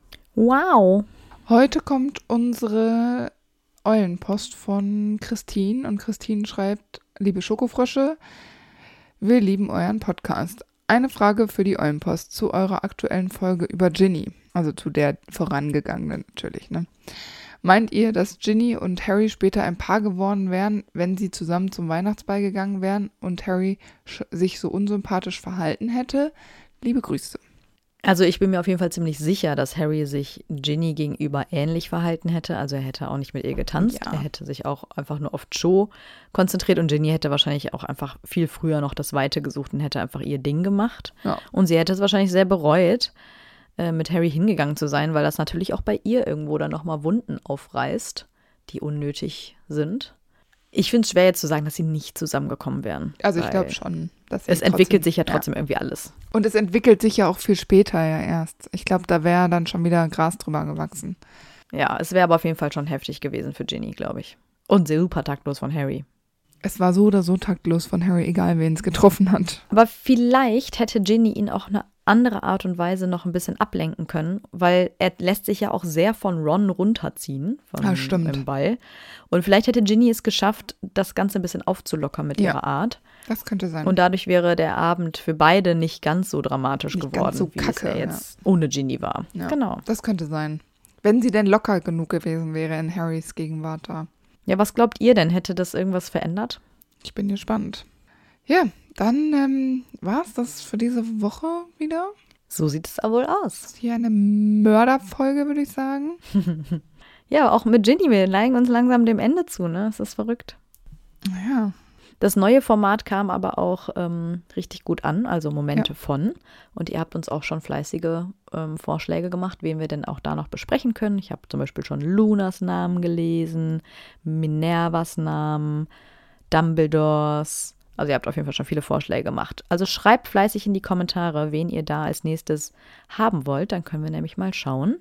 Wow. Heute kommt unsere Eulenpost von Christine und Christine schreibt, liebe Schokofrösche, wir lieben euren Podcast. Eine Frage für die Eulenpost zu eurer aktuellen Folge über Ginny, also zu der vorangegangenen natürlich, ne? Meint ihr, dass Ginny und Harry später ein Paar geworden wären, wenn sie zusammen zum Weihnachtsball gegangen wären und Harry sich so unsympathisch verhalten hätte? Liebe Grüße. Also ich bin mir auf jeden Fall ziemlich sicher, dass Harry sich Ginny gegenüber ähnlich verhalten hätte. Also er hätte auch nicht mit ihr getanzt. Ja. Er hätte sich auch einfach nur auf Cho konzentriert und Ginny hätte wahrscheinlich auch einfach viel früher noch das Weite gesucht und hätte einfach ihr Ding gemacht. Ja. Und sie hätte es wahrscheinlich sehr bereut, mit Harry hingegangen zu sein, weil das natürlich auch bei ihr irgendwo dann nochmal Wunden aufreißt, die unnötig sind. Ich finde es schwer jetzt zu sagen, dass sie nicht zusammengekommen wären. Also ich glaube schon. Dass es entwickelt sich ja trotzdem irgendwie alles. Und es entwickelt sich ja auch viel später ja erst. Ich glaube, da wäre dann schon wieder Gras drüber gewachsen. Ja, es wäre aber auf jeden Fall schon heftig gewesen für Ginny, glaube ich. Und super taktlos von Harry. Es war so oder so taktlos von Harry, egal wen es getroffen hat. Aber vielleicht hätte Ginny ihn auch eine andere Art und Weise noch ein bisschen ablenken können, weil er lässt sich ja auch sehr von Ron runterziehen im Ball. Und vielleicht hätte Ginny es geschafft, das Ganze ein bisschen aufzulockern mit ihrer Art. Das könnte sein. Und dadurch wäre der Abend für beide nicht ganz so dramatisch geworden, ganz so wie es jetzt ohne Ginny war. Ja, genau. Das könnte sein. Wenn sie denn locker genug gewesen wäre in Harrys Gegenwart da. Ja, was glaubt ihr denn? Hätte das irgendwas verändert? Ich bin gespannt. Ja, dann war es das für diese Woche wieder. So sieht es wohl aus. Hier eine Mörderfolge, würde ich sagen. Ja, auch mit Ginny, wir neigen uns langsam dem Ende zu, ne? Es ist verrückt. Ja. Das neue Format kam aber auch richtig gut an, also Momente von. Und ihr habt uns auch schon fleißige Vorschläge gemacht, wen wir denn auch da noch besprechen können. Ich habe zum Beispiel schon Lunas Namen gelesen, Minervas Namen, Dumbledores. Also ihr habt auf jeden Fall schon viele Vorschläge gemacht. Also schreibt fleißig in die Kommentare, wen ihr da als nächstes haben wollt. Dann können wir nämlich mal schauen,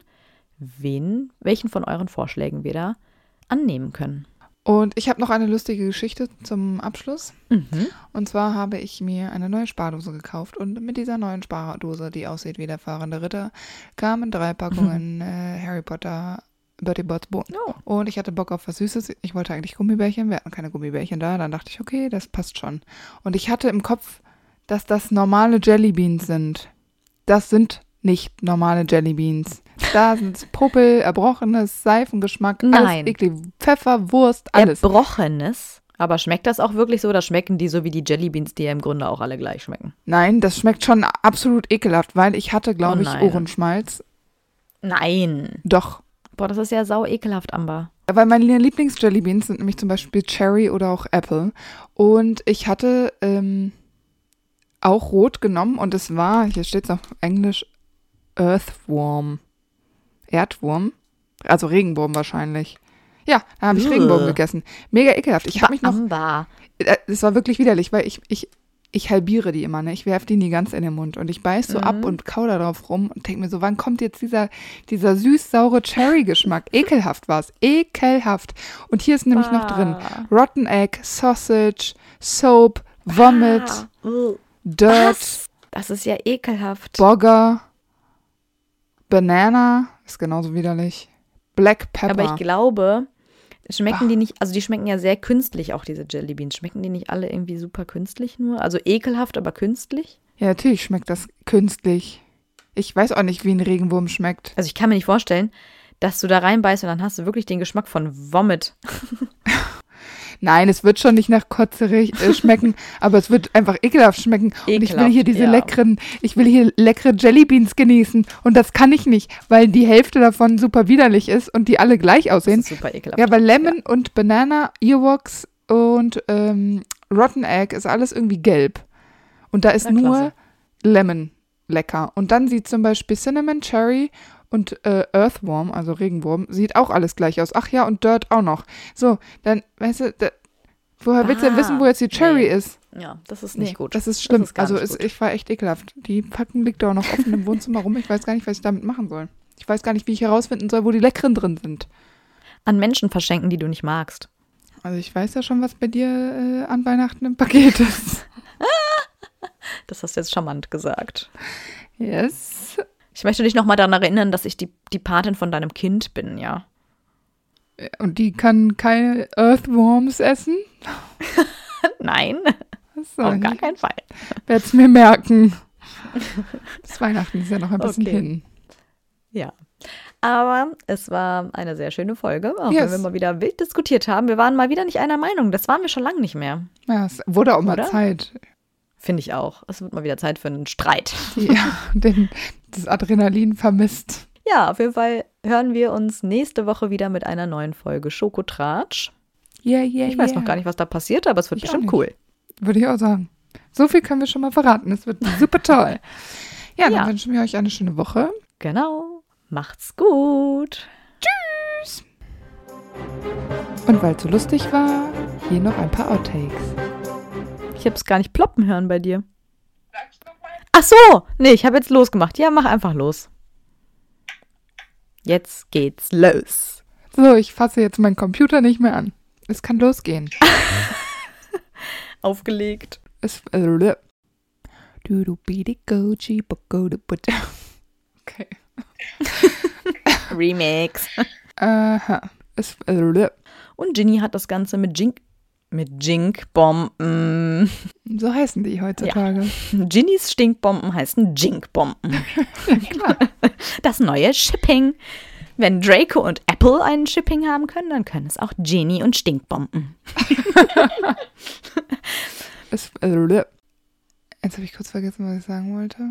welchen von euren Vorschlägen wir da annehmen können. Und ich habe noch eine lustige Geschichte zum Abschluss. Mhm. Und zwar habe ich mir eine neue Spardose gekauft. Und mit dieser neuen Spardose, die aussieht wie der fahrende Ritter, kamen 3 Packungen Harry Potter Bertie Botts Bohnen. Oh. Und ich hatte Bock auf was Süßes. Ich wollte eigentlich Gummibärchen. Wir hatten keine Gummibärchen da. Dann dachte ich, okay, das passt schon. Und ich hatte im Kopf, dass das normale Jellybeans sind. Das sind nicht normale Jellybeans. Da sind Popel, Erbrochenes, Seifengeschmack, Nein. alles eklig. Pfeffer, Wurst, alles. Erbrochenes? Aber schmeckt das auch wirklich so? Oder schmecken die so wie die Jellybeans, die ja im Grunde auch alle gleich schmecken? Nein, das schmeckt schon absolut ekelhaft, weil ich hatte, glaube ich, nein. Ohrenschmalz. Nein. Doch. Boah, das ist ja sau ekelhaft, Amber. Weil meine Lieblings-Jellybeans sind nämlich zum Beispiel Cherry oder auch Apple. Und ich hatte auch rot genommen und es war, hier steht es auf Englisch, Earthworm. Erdwurm? Also Regenwurm wahrscheinlich. Ja, da habe ich Regenwurm gegessen. Mega ekelhaft. Ich habe mich noch. Amber. Es war wirklich widerlich, weil ich halbiere die immer, ne? Ich werfe die nie ganz in den Mund und ich beiß so ab und kau da drauf rum und denke mir so, wann kommt jetzt dieser süß-saure Cherry-Geschmack? Ekelhaft war's. Ekelhaft. Und hier ist nämlich noch drin Rotten Egg, Sausage, Soap, Vomit, Dirt. Was? Das ist ja ekelhaft. Bogger, Banana, ist genauso widerlich. Black Pepper. Aber ich glaube, schmecken die nicht, also die schmecken ja sehr künstlich, auch diese Jellybeans. Schmecken die nicht alle irgendwie super künstlich nur? Also ekelhaft, aber künstlich? Ja, natürlich schmeckt das künstlich. Ich weiß auch nicht, wie ein Regenwurm schmeckt. Also ich kann mir nicht vorstellen, dass du da reinbeißt und dann hast du wirklich den Geschmack von Vomit. Nein, es wird schon nicht nach Kotze schmecken, aber es wird einfach ekelhaft schmecken. Und ich will hier ich will hier leckere Jellybeans genießen. Und das kann ich nicht, weil die Hälfte davon super widerlich ist und die alle gleich aussehen. Das ist super ekelhaft. Ja, weil Lemon und Banana, Earwax und Rotten Egg ist alles irgendwie gelb. Und da ist nur Lemon lecker. Und dann sieht zum Beispiel Cinnamon, Cherry und Earthworm, also Regenwurm, sieht auch alles gleich aus. Ach ja, und Dirt auch noch. So, dann, weißt du, woher willst du denn wissen, wo jetzt die Cherry ist? Ja, das ist nicht gut. Das ist schlimm. Das ist gut. Ich war echt ekelhaft. Die Packung liegt da auch noch offen im Wohnzimmer rum. Ich weiß gar nicht, was ich damit machen soll. Ich weiß gar nicht, wie ich herausfinden soll, wo die Leckeren drin sind. An Menschen verschenken, die du nicht magst. Also ich weiß ja schon, was bei dir an Weihnachten im Paket ist. Das hast du jetzt charmant gesagt. Yes. Ich möchte dich nochmal daran erinnern, dass ich die Patin von deinem Kind bin, ja. Und die kann keine Earthworms essen? Nein, auf gar keinen Fall. Werde es mir merken. Bis Weihnachten ist ja noch ein bisschen hin. Ja, aber es war eine sehr schöne Folge, auch wenn wir mal wieder wild diskutiert haben. Wir waren mal wieder nicht einer Meinung, das waren wir schon lange nicht mehr. Ja, es wurde auch mal Zeit. Finde ich auch. Es wird mal wieder Zeit für einen Streit. Ja, das Adrenalin vermisst. Ja, auf jeden Fall hören wir uns nächste Woche wieder mit einer neuen Folge Schokotratsch. Ich weiß noch gar nicht, was da passiert, aber es wird bestimmt cool. Würde ich auch sagen. So viel können wir schon mal verraten. Es wird super toll. Ja, dann wünschen wir euch eine schöne Woche. Genau. Macht's gut. Tschüss. Und weil es so lustig war, hier noch ein paar Outtakes. Ich hab's gar nicht ploppen hören bei dir. Ach so, nee, ich habe jetzt losgemacht. Ja, mach einfach los. Jetzt geht's los. So, ich fasse jetzt meinen Computer nicht mehr an. Es kann losgehen. Aufgelegt. Okay. Remix. Aha. Und Ginny hat das Ganze mit Jinkbomben. So heißen die heutzutage. Ja. Ginnys Stinkbomben heißen Jinkbomben. Ja, klar. Das neue Shipping. Wenn Draco und Apple einen Shipping haben können, dann können es auch Ginny und Stinkbomben. Jetzt habe ich kurz vergessen, was ich sagen wollte.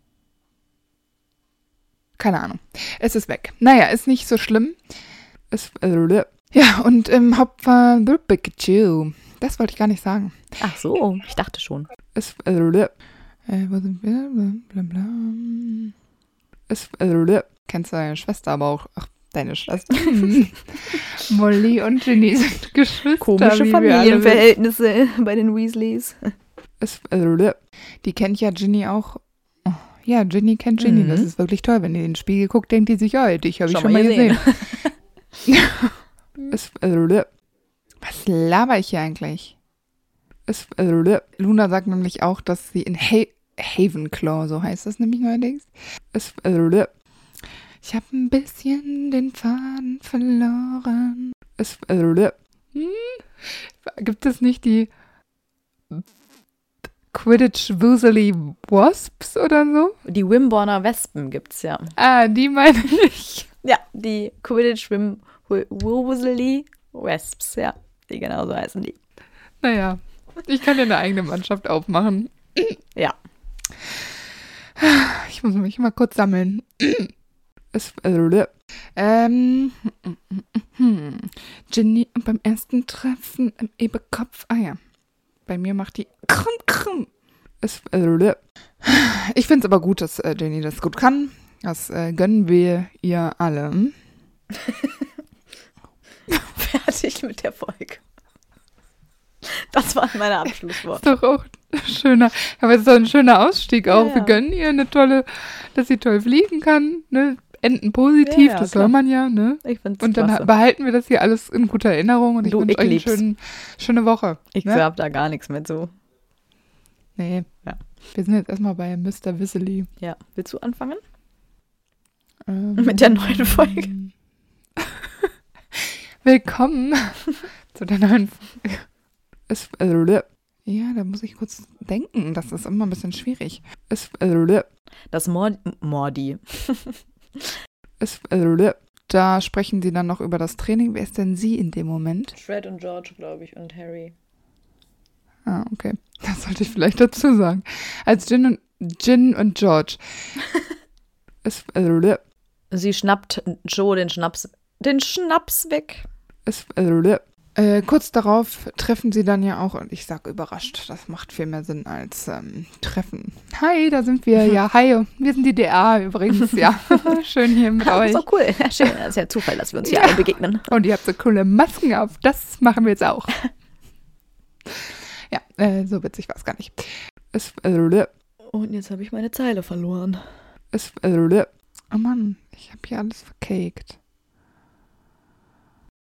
Keine Ahnung. Es ist weg. Naja, ist nicht so schlimm. Ja, und im Haupt war The Pikachu. Das wollte ich gar nicht sagen. Ach so, ich dachte schon. Wo sind wir? Blablabla. Kennst du deine Schwester aber auch? Ach, deine Schwester. Molly und Ginny sind Geschwister. Komische Familienverhältnisse bei den Weasleys. Die kennt ja Ginny auch. Oh, ja, Ginny kennt Ginny. Das ist wirklich toll. Wenn die in den Spiegel guckt, denkt die sich, ja, dich habe ich schon mal gesehen. Was laber ich hier eigentlich? Luna sagt nämlich auch, dass sie in Havenclaw, so heißt das nämlich neuerdings. Ich habe ein bisschen den Faden verloren. Gibt es nicht die Quidditch-Woozly Wasps oder so? Die Wimborner Wespen gibt's ja. Ah, die meine ich. Ja, die Quidditch-Woozly Wasps, ja. Die genauso heißen die. Naja, ich kann ja eine eigene Mannschaft aufmachen. Ja. Ich muss mich mal kurz sammeln. Ginny beim ersten Treffen im Eberkopf. Ah ja. Bei mir macht die Ich finde es aber gut, dass Ginny das gut kann. Das gönnen wir ihr alle. Fertig mit der Folge. Das waren meine Abschlussworte. Ist doch auch schöner. Aber es ist doch ein schöner Ausstieg auch. Ja. Wir gönnen ihr eine tolle, dass sie toll fliegen kann. Ne? Enden positiv, Ja, das klar. soll man ja. Ne? Ich find's Und dann klasse. behalten wir das hier alles in guter Erinnerung. Und ich Du, wünsche ich euch eine lieb's. schöne Woche. Ich ne? hab da gar nichts mehr zu. Nee. Ja. Wir sind jetzt erstmal bei Mr. Weasley. Ja, willst du anfangen? Mit Mit der neuen Folge. Willkommen zu der neuen Folge. Ja, da muss ich kurz denken. Das ist immer ein bisschen schwierig. Das Mordi. Da sprechen sie dann noch über das Training. Wer ist denn sie in dem Moment? Fred und George, glaube ich, und Harry. Ah, okay. Das sollte ich vielleicht dazu sagen. Als Gin und George. Sie schnappt Joe den Schnaps weg. Kurz darauf treffen sie dann ja auch, und ich sage überrascht, das macht viel mehr Sinn als Treffen. Hi, da sind wir. Ja, hi, wir sind die DA übrigens, ja. Schön hier mit euch. So cool. Ja, schön. Das ist ja Zufall, dass wir uns hier alle begegnen. Und ihr habt so coole Masken auf, das machen wir jetzt auch. Ja, so witzig war es gar nicht. Und jetzt habe ich meine Zeile verloren. Oh Mann, ich habe hier alles vercaked.